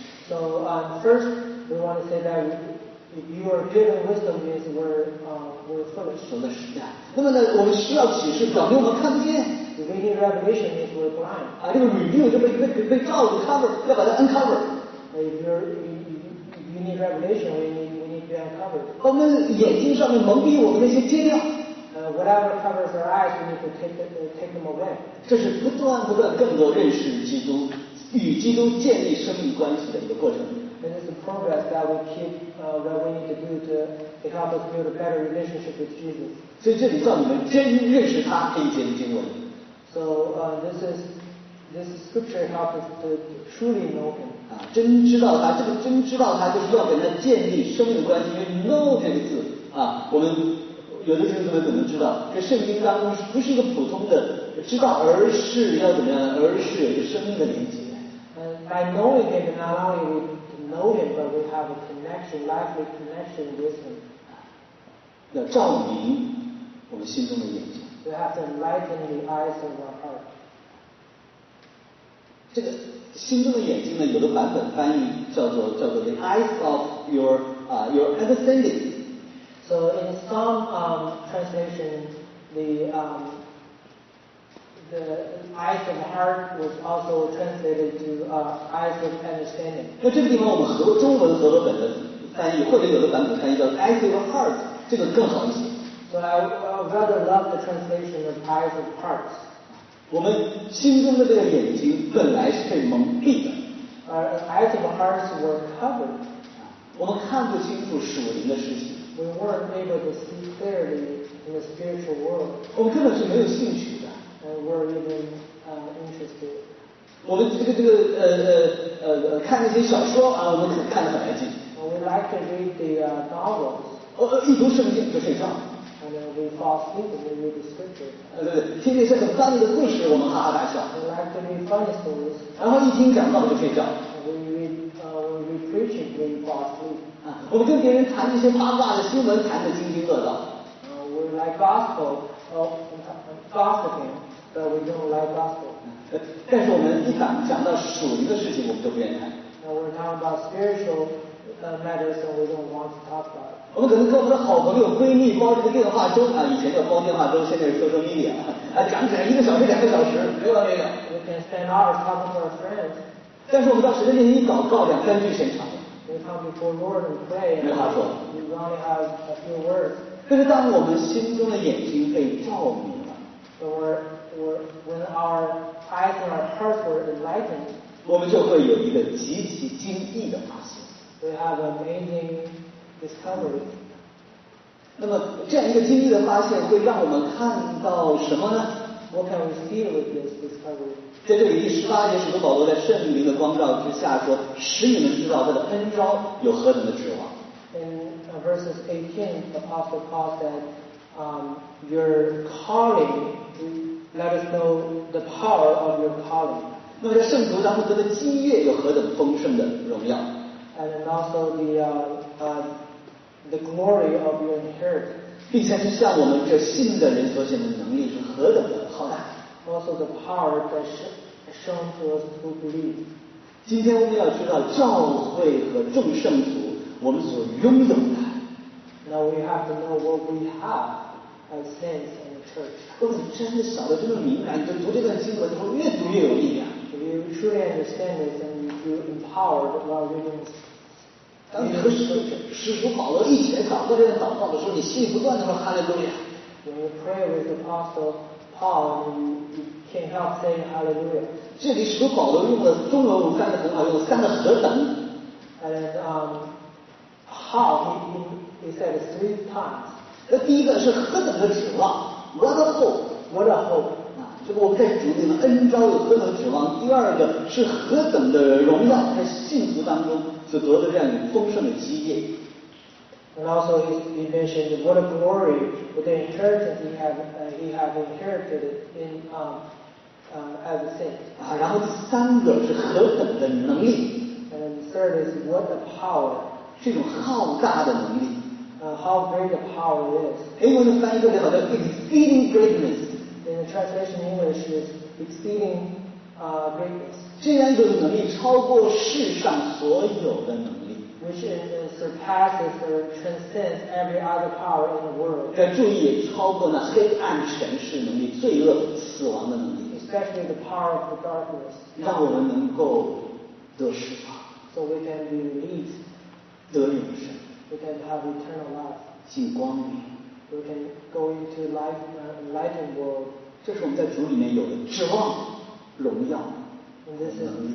So um, first, we want to say that if you are given wisdom, means we're uh, we're foolish. 说的是啊。那么呢，我们需要启示，表明我们看不见。 If we need revelation, means we're blind. 啊，这个 review 就被被被被罩住 cover， 要把它 uncover。 If you're if you need revelation, we need we need to be uncovered. 我们眼睛上面蒙蔽我们那些揭亮。 Uh, whatever covers our eyes, we need to take it, uh, take them away. 这是不断不断更多认识基督与基督建立生命关系的一个过程。 It is the progress that we keep, uh, that we need to do to, to help us build a better relationship with Jesus. 所以这里叫你们真认识他这一节的经文。 So uh, this is this scripture helps us to truly know Him. 啊，真知道他，这个真知道他就是要跟他建立生命的关系。因为 know 这个字啊，我们有的弟兄姊妹可能知道，这圣经当中不是一个普通的知道，而是要怎么样呢？而是有一个生命的连接。 And by knowing Him, not only we know Him, but we have a connection, lively connection with Him. 要照明我们心中的眼睛。 We have to enlighten the eyes of our heart. 这个心中的眼睛呢，有的版本翻译叫做叫做 the eyes of your 啊、uh, your understanding. So in some um, translation, the um, the eyes of the heart was also translated to uh, eyes of understanding. 那这个地方我们和中文和合本的翻译，或者有的版本翻译叫 eyes of your heart， 这个更好一些。 So I, I rather love the translation of eyes of hearts. 我们心中的这个眼睛本来是被蒙蔽的。 Our eyes of hearts were covered. 我们看不清楚属灵的事情。 We weren't able to see clearly in the spiritual world. 我们根本是没有兴趣的。 And we're even uh, interested. 我们这个这个呃呃呃看那些小说啊，我们看得很来劲。 We like to read the uh, novels. 哦，一读圣经就睡觉。 And then we fall asleep when we read the scripture. 呃对对，听那些很翻译的故事，我们哈哈大笑。 We like to read funny stories. 然后一听讲道就睡觉。 And we read, uh, when we read preaching, we fall asleep. 啊，我们跟别人谈一些八卦的新闻，谈得津津乐道。 Uh, we like gospel, uh, gossiping, but we don't like gospel. 但是我们一讲讲到属灵的事情，我们就不愿意谈。 Now we're talking about spiritual uh, matters, and we don't want to talk about it. 我们可能跟我们的好朋友、闺蜜包这个电话粥啊，以前叫包电话粥，现在是social media啊，讲起来一个小时、两个小时，没完没了。 We can spend hours talking to our friends. 但是我们到神的面前一祷告，两三句嫌长。 We come before Lord and pray, and 没话说。 we only have a few words. 但是当我们心中的眼睛被照明了， So we're, we're, when our eyes and our hearts were enlightened, 我们就会有一个极其惊异的发现。 we have amazing discovery. 那么这样一个惊异的发现会让我们看到什么呢？ What can we see with this discovery? 在这里第十八节，使徒保罗在圣灵的光照之下说：“使你们知道他的恩召有何等的指望。” In uh, verses eighteen, the Apostle Paul said, um, your calling, let us know the power of your calling. 那么在圣徒当中得的基业有何等丰盛的荣耀。 And then also the, uh, uh, the glory of your inheritance. 并且是向我们这信的人所显的能力是何等的浩大。 Also the power that is shown to us who believe. 今天我们要知道教会和众圣徒我们所拥有的。 Now we have to know what we have as saints in the church. 如果你真的晓得这么敏感，你就读这段经文之后越读越有力量。 If you truly understand this and you feel empowered while reading this. 当你和使使徒保罗一起来祷告这样祷告的时候，你心里不断的说哈利路亚。 When you pray with the Apostle Paul, you, you can't help saying Hallelujah. 这里使徒保罗用了中文我们翻的很好，用了三个何等。 And then, um, how he, he, he said it three times. 那第一个是何等的指望 ，what a hope，what a hope 啊，这个我们在主里面恩召有何等指望。第二个是何等的荣耀，在幸福当中所得的这样一种丰盛的基业。 And also he, he mentioned what a glory with the inheritance he had uh, he had inherited in um, uh, as a saint. 啊，然后第三个是何等的能力。 And then the third is what the power. 这种浩大的能力。 Uh, how great the power is. 英文的翻译特别好，叫 exceeding greatness。 In the translation in English is exceeding uh, greatness. 这样一种能力超过世上所有的能力。 Which is, uh, surpasses or transcends every other power in the world. 在注意也超过那黑暗权势能力、罪恶、死亡的能力。 Especially the power of the darkness. 让我们能够得释放。 So we can be released. 得永生。 We can have eternal life. 进光明。 We can go into light, uh, enlightened world. 这是我们在主里面有的指望、荣耀、 And this is,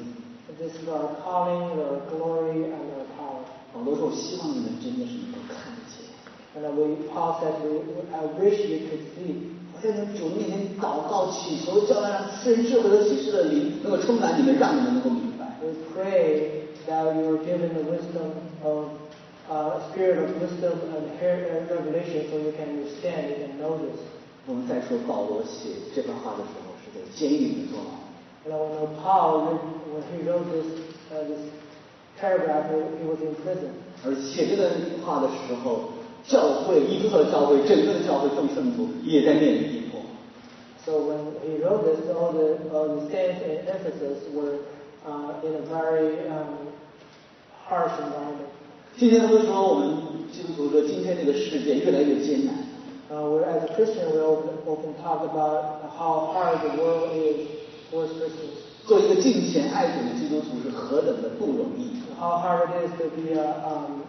This is our calling, our glory, and our power. 保罗说：“我希望你们真的是能够看得见。” And we, Paul said, we, I wish you could see. 我在你们主面前祷告祈求，叫他让赐人智慧和启示的灵能够充满你们，让你们能够明白。 We pray that you are given the wisdom of uh, spirit of wisdom and revelation, so you can understand it and know this. 我们再说保罗写这番话的时候是在监狱里坐牢。 And I know Paul, when he wrote this uh, this paragraph, he was in prison. 而写这段话的时候，教会伊夫特教会整个的教会众圣徒也在面临逼迫。 So when he wrote this, all the all the saints in Ephesus were uh, in a very um, harsh environment. 今天他们说，我们基督徒说，今天这个世界越来越艰难。 Uh, we're, as a Christian, we often, often talk about how hard the world is for Christians. 做一个敬虔爱主的基督徒是何等的不容易。 How hard it is to be a um,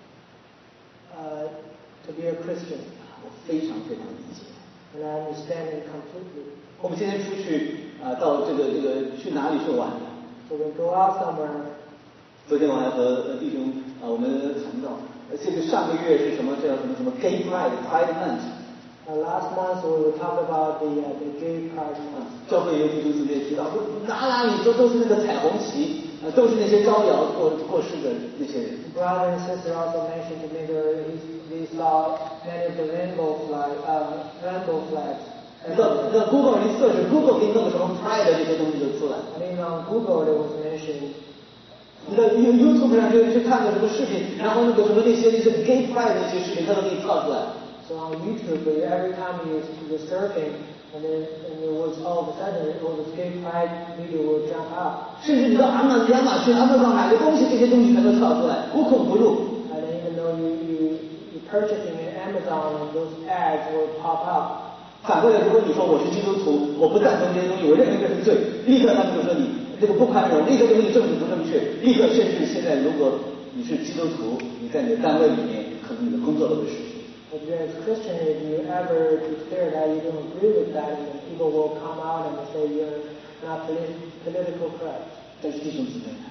uh, to be a Christian. 我非常非常理解。 And I understand it completely. 我们今天出去啊、呃，到这个这个去哪里去玩？ So we go out somewhere. 昨天我还和弟兄啊、呃，我们谈到，这个上个月是什么？这叫什么什么 Gay Pride Pride Month。 Uh, last month we talked about the uh, the Gay Pride Month. 教会有弟兄姊妹提到，说哪哪里说都是那个彩虹旗，呃，都是那些招摇过过世的那些人。 Brother and sister also mentioned to me that they saw many of the rainbow flag, uh, rainbow flags. 那个那 Google 一测试 ，Google 给你弄个什么 Pride 这些东西就出来。 I mean on Google it was mentioned. 你在 YouTube 上就去看个什么视频，然后那个什么那些那些 Gay Pride 那些视频，它都给你跳出来。 So on YouTube, every time you you're surfing, and then and it was all of a sudden, all the Gay Pride video will jump out. 甚至你到亚马亚马逊、亚马逊买个东西，这些东西全都跳出来，无孔不入。 And even though you you you purchasing in Amazon, and those ads will pop up. 反过来，如果你说我是基督徒，我不赞同这些东西，我认为这是罪，立刻他们就说你这个不宽容，立刻就说你政治不正确，立刻甚至现在如果你是基督徒，你在你的单位里面，可能你的工作都会失去。 If you're a Christian, if you ever declare that you don't agree with that, then people will come out and say you're not politi- political correct. 但是弟兄姊妹们，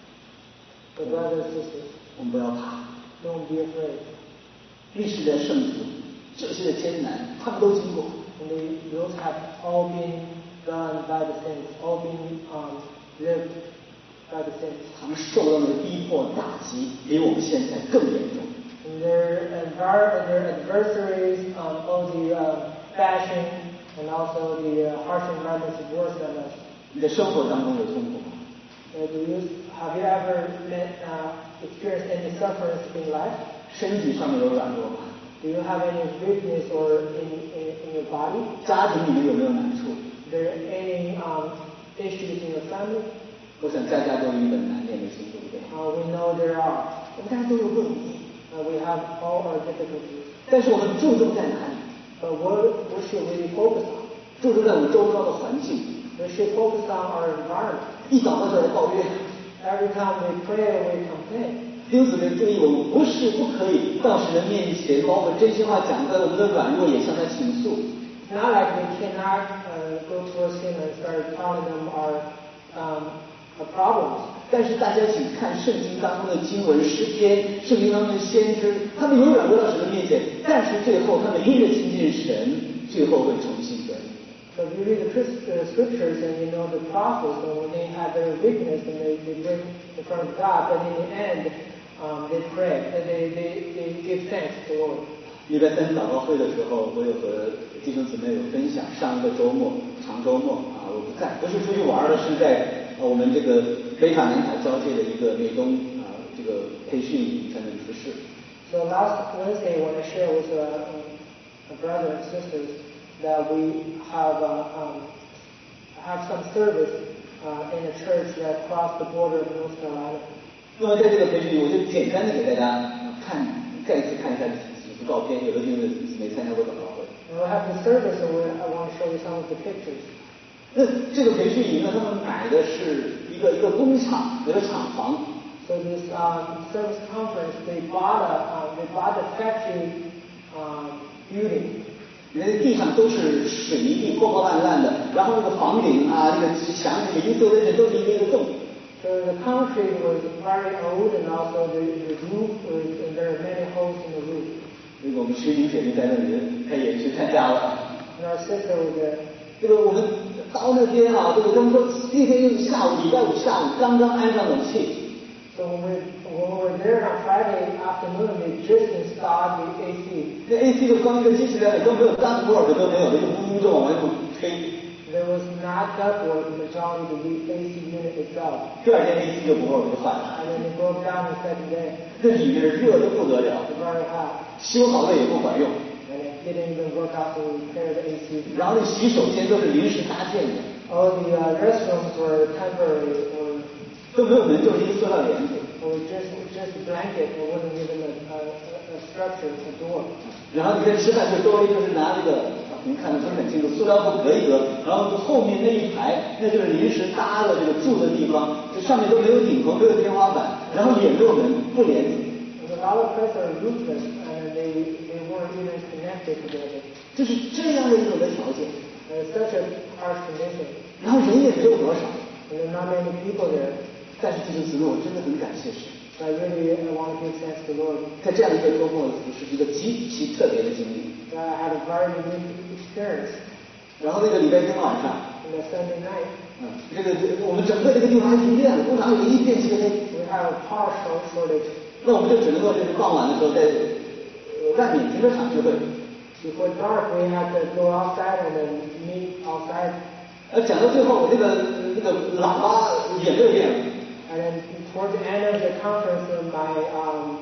But brothers and sisters, 我们不要怕， don't be afraid. 历史的圣徒这些的艰难，他们都经过。 And they, those have all been done by the saints, all been um, lived by the saints. 他们受到的逼迫打击比我们现在更严重。 And their environment, their adversaries, um, all the uh, bashing and also the uh, harsh environments is worse than us. 你的生活当中有痛苦吗？ Uh, do you, have you ever met, uh, experienced any suffering in life? 身体上面有软弱吗？ Do you have any weakness or in, in, in your body? 家庭里面有没有难处？ There any um, issues in your family? 我想家家都有一本难念的经，对不对？ Uh, we know there are. 我们大家都有问题， Uh, we have all our difficulties. 但是我们注重在哪里？ But what, what should we focus on? 注重在我们周遭的环境。 We should focus on our environment. 一祷告就来抱怨。 Every time we pray, we complain. 弟兄姊妹注意，我们不是不可以到神的面前，把我们真心话讲出来，我们的软弱也向他倾诉。 It's not like we cannot uh, go towards Him and start telling Him our um, our problems. 但是大家请看圣经当中的经文、诗篇、圣经当中的先知，他们有软弱到神的面前，但是最后他们因着亲近神，最后会重新得力。 So if you read the uh, scriptures and you know the prophets, and when they have their weakness and they, they bring in front of God, but in the end, um, they pray and they, they, they give thanks to the Lord. 礼拜三祷告会的时候，我有和弟兄姊妹有分享，上一个周末长周末啊，我不在，不是出去玩的，是在呃我们这个北卡南卡交界的一个美东啊这个培训营才能服侍。 So last Wednesday, when I shared with uh, um, brothers and sisters that we have uh, um, have some service uh, in a church that crossed the border of North Carolina. 那么在这个培训里，我就简单的给大家看，再一次看一下几幅照片，有的弟兄姊妹参加过祷告会。 And we have the service, and we, I want to show you some of the pictures. 那这个培训营呢，他们买的是一个一个工厂，一个厂房。 So this um, service conference, they bought a uh, they bought a factory um, building. 那地上都是水泥地，破破烂烂的，然后那个房顶啊，那个墙里面一走的人都是一个一个洞。 So the concrete was very old, and also the, the roof was, and there are many holes in the roof. 这个我们师兄姐妹在那里，她也去参加了。 And our sister was there. 这个我们到那天啊，这个他们说那天下午礼拜五下午刚刚安上冷气。 So when we when we were there on Friday afternoon, they just installed the A C. 那 A C 的光一个机器人都没有，单多少个都没有，就呜呜的往外头吹。 There was not ductwork in the majority of the A C unit itself. 第二天 A C 就不会就坏了。 And then it broke down the second day. 这里面热得不得了， It's very hot. 修好了也不管用。 And it didn't even work out to repair the A C. 然后那洗手间都是临时搭建的。 All the uh, restrooms were temporary or 都没有门，就是一个塑料帘子。 or just just a blanket. It wasn't even a, a, a structure, a door. 然后你看吃饭就多一个是拿那个，您看的不是很清楚，塑料布隔一隔，然后后面那一排那就是临时搭的这个住的地方，这上面都没有顶头，没有天花板，然后也没有门，不帘子。 And a lot of places are roofless, and they they weren't even connected together. 就是这样的一种的条件。 And it's such a harsh condition. 然后人也没有多少。 And there are not many people there. 但是这个姊妹我真的很感谢神。 So I really I want to give thanks to the Lord. 在这样一个周末的服饰是一个极其特别的经历。 So I had a very unique experience. 然后那个礼拜天晚上， On the Sunday night, 嗯，这个我们整个这个地方还停电了，工厂有一片漆黑。 we had a power shortage. 那我们就只能够就是傍晚的时候在呃外面停车场聚会。 Before dark, we had to go outside and then meet outside. 呃，讲到最后，我那个那个喇叭也没有电了。 And then towards the end of the conference, my um,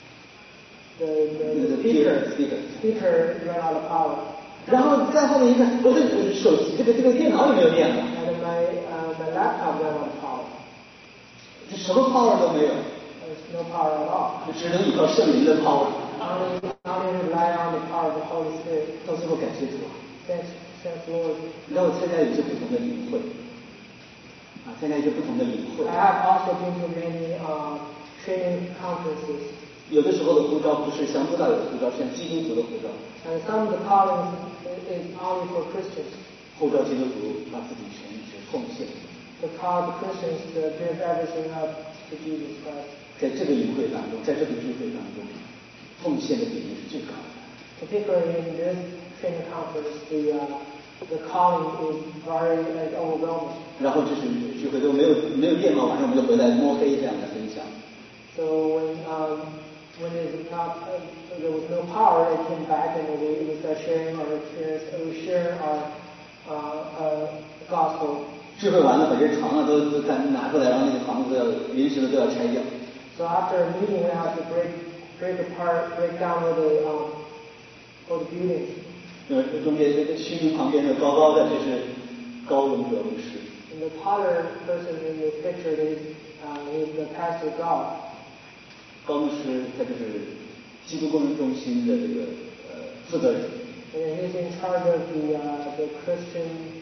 the, the, the speaker speaker speaker ran out of power. 然后在后面一看，我的手机这个这个电脑也没有电了。 And then my uh, my laptop ran out of power. 这什么 power 都没有。 There's no power at all. 只能依靠圣灵的 power。 Only only rely on the power of the Holy Spirit. 到最后感谢主。 Thanks, thanks Lord. 然后参加一些不同的领会，啊，参加一些不同的领会。 I have also been to many uh, training conferences. 有的时候的呼召不是像布道有呼召，像基督徒的呼召。 And some of the calling is only for Christians. 呼召基督徒把自己全职奉献。 To call the Christians to give everything up to Jesus Christ. 在这个营会当中，在这个聚会当中，奉献的比例是最高的。 Particularly in this training conference, the uh, the calling is very like, overwhelming. 然后就是聚会都没有没有电嘛，晚上我们就回来摸黑这样的分享。 So when um, when there's not uh, there was no power, I came back and we we start sharing our experience and we share our uh, uh, gospel. 聚会完了，把这些床啊都都赶拿过来，然后那个房子都要临时的都要拆掉。 So after a meeting, we have to break break apart, break down all the um, all the buildings. 呃，中间这个虚名旁边的高高的，这是高荣德牧师。 And the taller person in this picture is uh, is the pastor Gao. 高牧师他就是基督工人中心的这个呃负责人。 And he's in charge of the uh, the Christian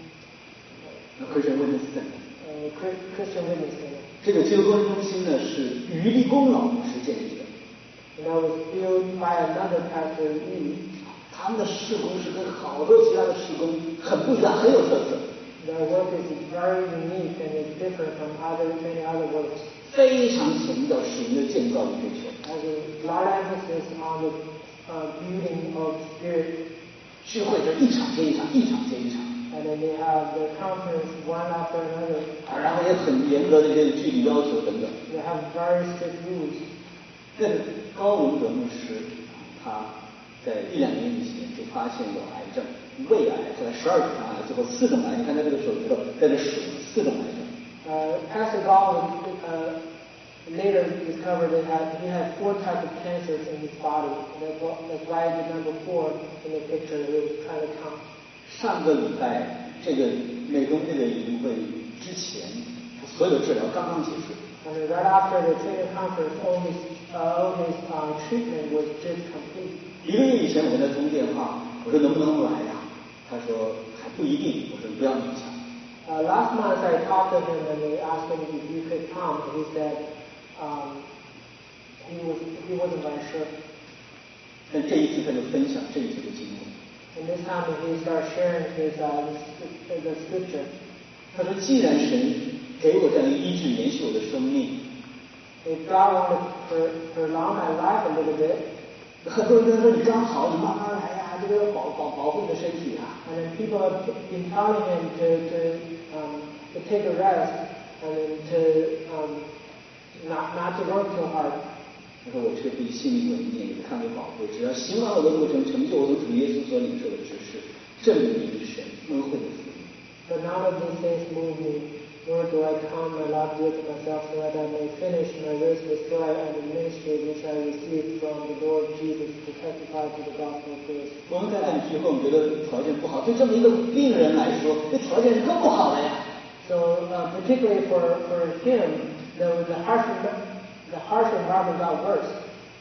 Christian Witness Center. uh, Christian Witness Center. 这个基督工人中心呢是余立功老牧师建立的。 And that was built by another pastor Yu. 他们的事工是跟好多其他的事工很不一样，很有特色。 Their work is very unique and is different from other many other works. 非常强调使命的建造与追求。 Has a lot of emphasis on the uh, building of spirit. 聚会是一场接一场，一场接一场。 And then they have the conference one after another. 然后也很严格的一些具体要求等等。 They have very strict rules. 这高文德牧师，他在一两年以前就发现有癌症，胃癌，后来十二种癌，最后四种癌。你看他这个手指头在这数四种癌症。 Uh, Pastor Gall uh, later discovered that had, he had four types of cancers in his body. And that's, what, that's why the number four in the picture he was trying to count. 上个礼拜这个美东这个营会之前，所有的治疗刚刚结束。 And right after the training conference, all his, uh, all his uh, treatment was just complete. 一个月以前我跟他通电话，我说能不能来呀、啊？他说还不一定。我说不要勉强。 Uh, last month I talked to him and they asked him if he could come. And he said um, he was he wasn't very sure. 但这一次他就分享这一次的经历。 And this time he started sharing his uh, the scripture. 他说，既然神给我这样一个医治延续我的生命。 If God wanted to prolong my life a little bit, 很多人跟他说你刚好，你慢慢来呀，这个保保保护你的身体啊。 and then people have been telling him to to um, to take a rest and then to um, not not to work too hard. 他说我这比性命稳定，也看为宝贵，只要行完我的路程，成就我从主耶稣所领受的知识，证明你是神恩惠的子民。 But none of these things move me, nor do I count my lot dear to myself, so that I may finish my race with joy and the ministry which I received from the Lord Jesus to testify to the gospel of grace. 我们在那里聚会，我们觉得条件不好，对这么一个病人来说，这条件是更不好的呀。 So uh, particularly for for him, the the harsh the harsh environment got worse.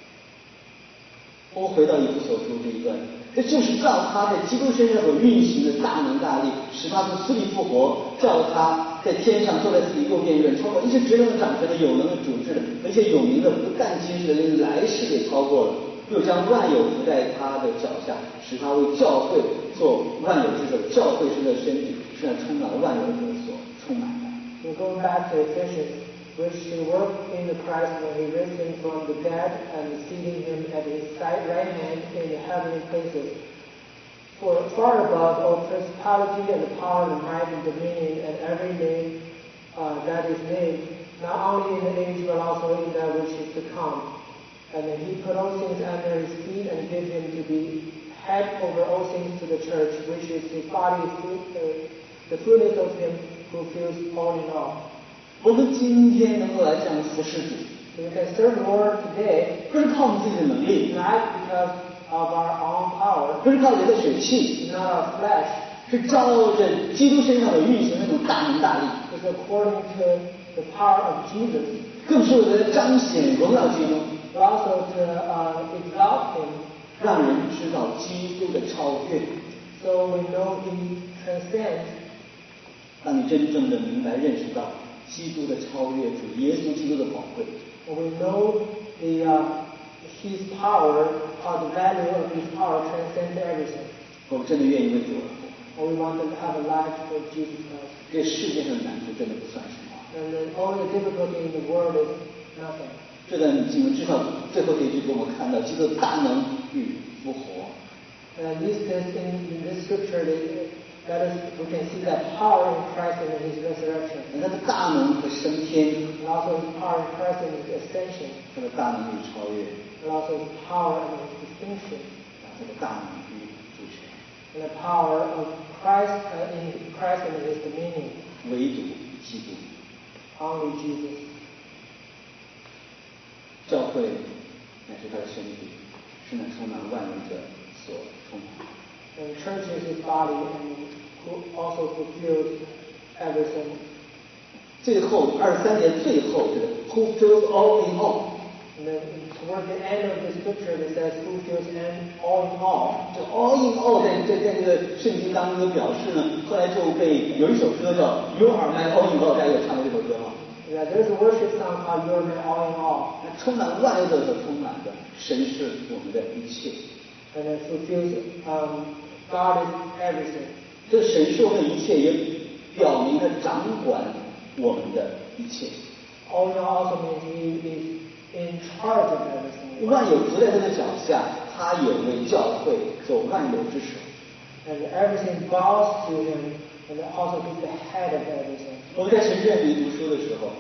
我们回到以弗所书这一段，这就是照他在基督身上所运行的大能大力，使他从死里复活，照他在天上坐在自己右边，远超过一切职能的掌权的有能的主治的，而且有名的不但今世的连来世也超过了，又将万有伏在他的脚下，使他为教会做万有之首，教会是他的身体，是那充满了万有者所充满的。 We're going back to Ephesians, which he worked in the Christ when he raised him from the dead and seating him at his right hand in the heavenly places. For far above all principality and the power and might and dominion and every name uh, that is named, not only in the age but also in that which is to come. And then he put all things under his feet and gave him to be head over all things to the church, which is his body, uh, the fullness of him who fills all in all. 我们今天能够来这样服侍主， So we can serve the Lord today 不是靠我们自己的能力， not because of our own power, 不是靠人的血气， not our flesh, 是照着基督身上的运行那种大能大力， it's according to the power of Jesus, 更是为了彰显荣耀基督， but also to uh, exalt him, 让人知道基督的超越。 so we know he transcends. 当你真正的明白认识到基督的超越，主耶稣基督的宝贵， When we know the uh, his power, or the value of his power transcends everything. 我们真的愿意为主而活。 Or we want to have a life for Jesus Christ. 这世界上的难处真的不算什么。 And then all the difficulty in the world is nothing. 这段经文至少最后这一句给我们看到基督的大能与复活。 And this, this in, in this scripture, that is, we can see that power in Christ and in his resurrection. 他的大能和升天， And also his power in Christ and his ascension. 他的大能与超越， And also his power and his distinction. 他的大能与主权， And the power of Christ uh, in Christ and in his dominion. 唯独基督。 Only Jesus. 教会乃是他的身体，是那充满万有者所充满。 And church is his body and who also fulfills everything. 最后二十三节最后这个 Who fills all in all， And then toward the end of the scripture it says who fills and all in all. 这 all in all 在在在这个圣经当中的表示呢，后来就被有一首歌叫 You Are My All in All， 大家有唱过这首歌吗？ Yeah, there's a worship song called You Are My All in All. 那充满万有者所充满的神是我们的一切。 And it fulfills, um, God is everything. 这神是我们的一切，也表明他掌管我们的一切。 All in all also means he is in charge of everything. 万有伏在他的脚下，他也为教会做万有之首。 And everything bows to him, and also he's the head of everything. 我们在神学院里读书的时候，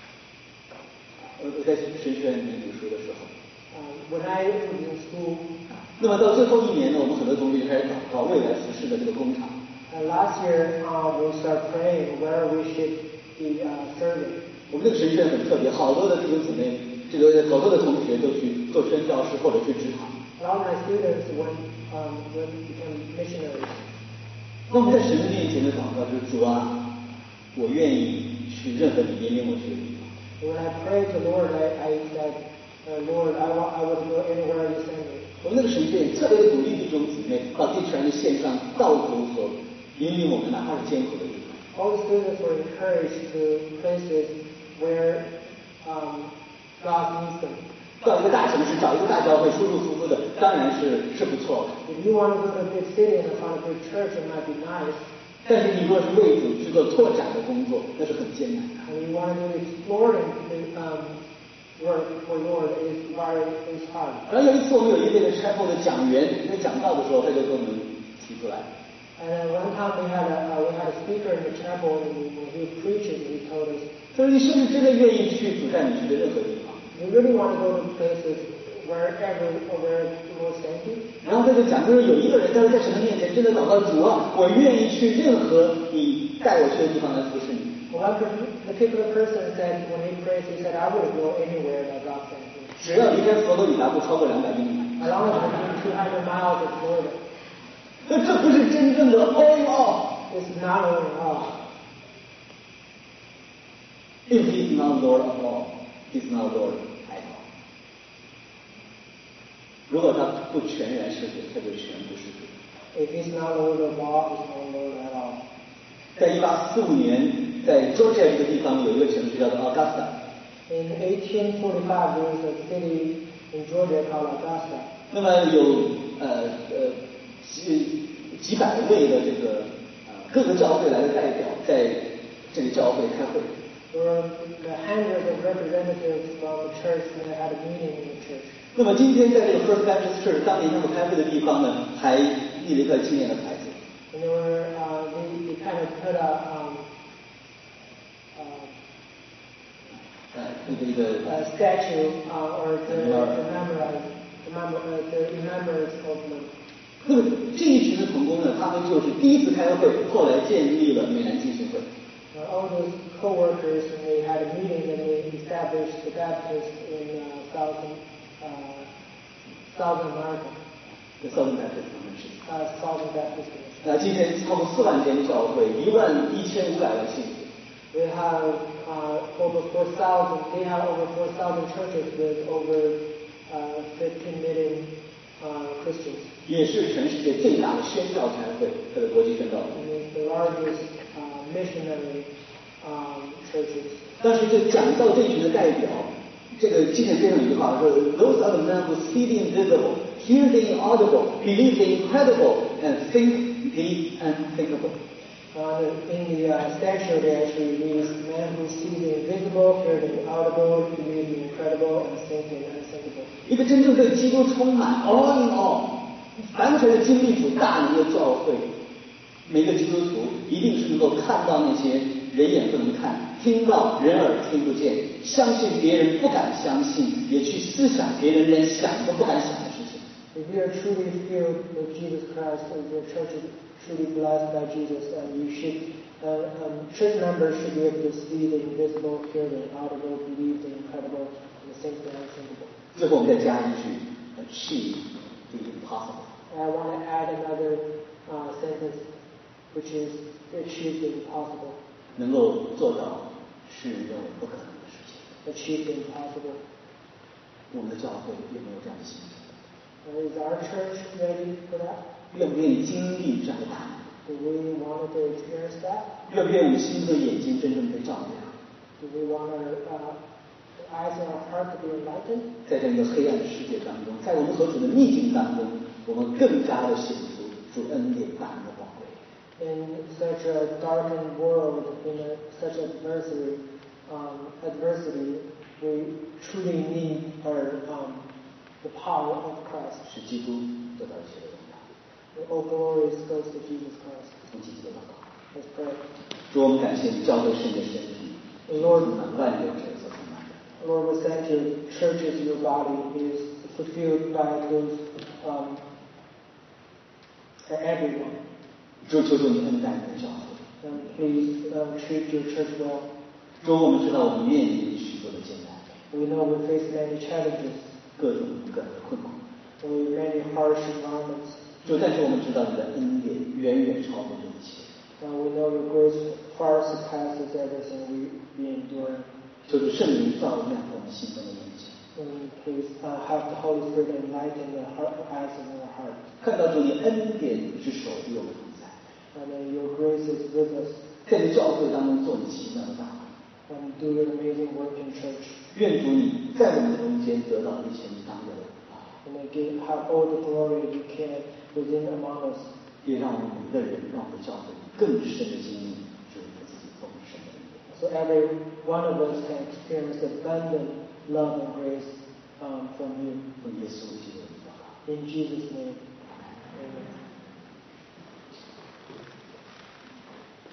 我在神学院里读书的时候， Um, when I was in school, 那么到最后一年呢，我们很多同学就开始祷告未来服饰的这个工厂。 uh, last year um, we started praying where we should be uh, serving. 我们这个神学院很特别，好多的弟兄姊妹，这个好多的同学都去做宣教士或者去职场。 A lot of my students went, um, went become missionaries. 那我们在神的面前的祷告就是主啊，我愿意去任何你引领我去的地方。 When I prayed to the Lord, I, I said, uh, Lord, I, want, I would go anywhere you send me. 我们那个神学院特别的鼓励弟兄姊妹到地球上的线上道途所引领我们，哪怕是艰苦的地方。 All the students were encouraged to places where um, God needs them. 到一个大城市找一个大教会，舒舒服服的，当然是是不错的。 If you want to go to a big city and find a big church, it might be nice. 但是你若是为主去做拓展的工作，那是很艰难的。 And we want to do exploring the um, work for Lord is very is hard. 然后有一次我们有一位的 chapel 的讲员在讲道的时候，他就跟我们提出来。 And then one time we had a uh, we had a speaker in the chapel, and when he preaches, he told us, 他说你是不是真的愿意去主战你去的任何地方？ "You really want to go to places wherever or where the Lord sends you?" 然后他就讲，就是有一个人，他是在神的面前真的祷告主啊，我愿意去任何你带我去的地方来服侍你。 One particular person said when he prays, he said, "I would go anywhere that God sends me." 只要离开佛罗里达不超过两百英里。 As long as it's two hundred miles of Florida. 那这不是真正的 all in all。 This is not only all. If he is not Lord of all, he is not Lord at all. 如果他不全然是主，他就全不是主。 If he's not Lord of all, he's not Lord at all. 在一八四五年，在 Georgia 这个地方有一个城市叫做 Augusta。 In eighteen forty-five, there was a city in Georgia called Augusta. 那么有呃呃几几百位的这个呃各个教会来的代表在这个教会开会。 There were the hundreds of representatives from the church, and they had a meeting in the church. 那么今天在这个 First Baptist Church 当年他们开会的地方呢，还立了一块纪念的牌子。 And they were uh, they, they kind of put a um, uh, 呃，那个一个 a statue uh, or to commemorate remember uh, to remember of them. 那么这一群的同工呢，他们就是第一次开会，后来建立了美南浸信会。 Uh, all those co-workers, and they had a meeting, and they established the Baptist in uh, Southern uh, Southern America. 在 Southern Baptist 他们是。 Uh, Southern Baptist. 那今天超过四万间教会，一万一千五百万信徒。 We have uh, over four thousand. They have over four thousand churches with over uh, fifteen million uh, Christians. 也是全世界最大的宣教才会，它的国际宣教会。 And it's the largest uh, missionary um, churches. 当时就讲到这群的代表，这个纪念碑上有一句话说 ：“Those are the men who see the invisible, hear the inaudible, believe the incredible, and think the unthinkable。” Uh, in the uh, statue, they actually reads, "Man who sees the invisible, hear the inaudible, believe the incredible, and think the unthinkable." 一个真正对基督充满 all in all， 完全的经历主大能的教会，每个基督徒一定是能够看到那些人眼不能看，听到人耳听不见，相信别人不敢相信，也去思想别人连想都不敢想的事情。 If we are truly filled with Jesus Christ, if your church is truly blessed by Jesus, and you should, uh, um, church members should be able to see the invisible, hear the inaudible, believe the incredible, and think the unthinkable. 最后我们再加一句 ：achieve the impossible。 And I want to add another uh, sentence, which is achieve the impossible. 能够做到是认为不可能的事情。 Achieve the impossible. 我们的教会有没有这样的心情？ Uh, is our church ready for that? 愿不愿意经历这样的大能？ Do we want to experience that? 愿不愿意我们心中的眼睛真正被照亮？ Do we want our uh, eyes and our heart to be enlightened? 在这个黑暗的世界当中，在我们所处的逆境当中，我们更加的显出主恩典大能的宝贵。 In such a darkened world, in a, such adversity, um, adversity, we truly need our um, the power of Christ. 使基督得到一切的荣耀。 All glory goes to Jesus Christ. 从基督的祷告， Let's pray. 主，我们感谢你，教会是你的身体， Lord, 充满万有者所充满的。 Lord, we thank you. Church is your body, is fulfilled by those um, everyone. 主，求主你恩待你的教会。 And please um, treat your church well. 主，我们知道我们面临许多的艰难， We know we face many challenges, 各种各样的困苦。 we many harsh environments. 主，但是我们知道你的恩典远远超过这一切。 And we know your grace far surpasses everything we, we endure. 求主圣灵照亮我们心中的眼睛， And please uh, have the Holy Spirit enlighten the heart, eyes of our heart. 看到主你恩典之手与我们同在， And uh, your grace is with us. 在这教会当中做你奇妙的大能。 And do an amazing work in church. 愿主你在我们的中间得到一切你当有的荣耀， And may give, have all the glory you can within among us. 也让我们每个人，让我们的教会更深的经历主和自己丰盛的恩典。 So every one of us can experience abundant love and grace um, from you. 奉耶稣基督的名祷告。 In Jesus' name, amen.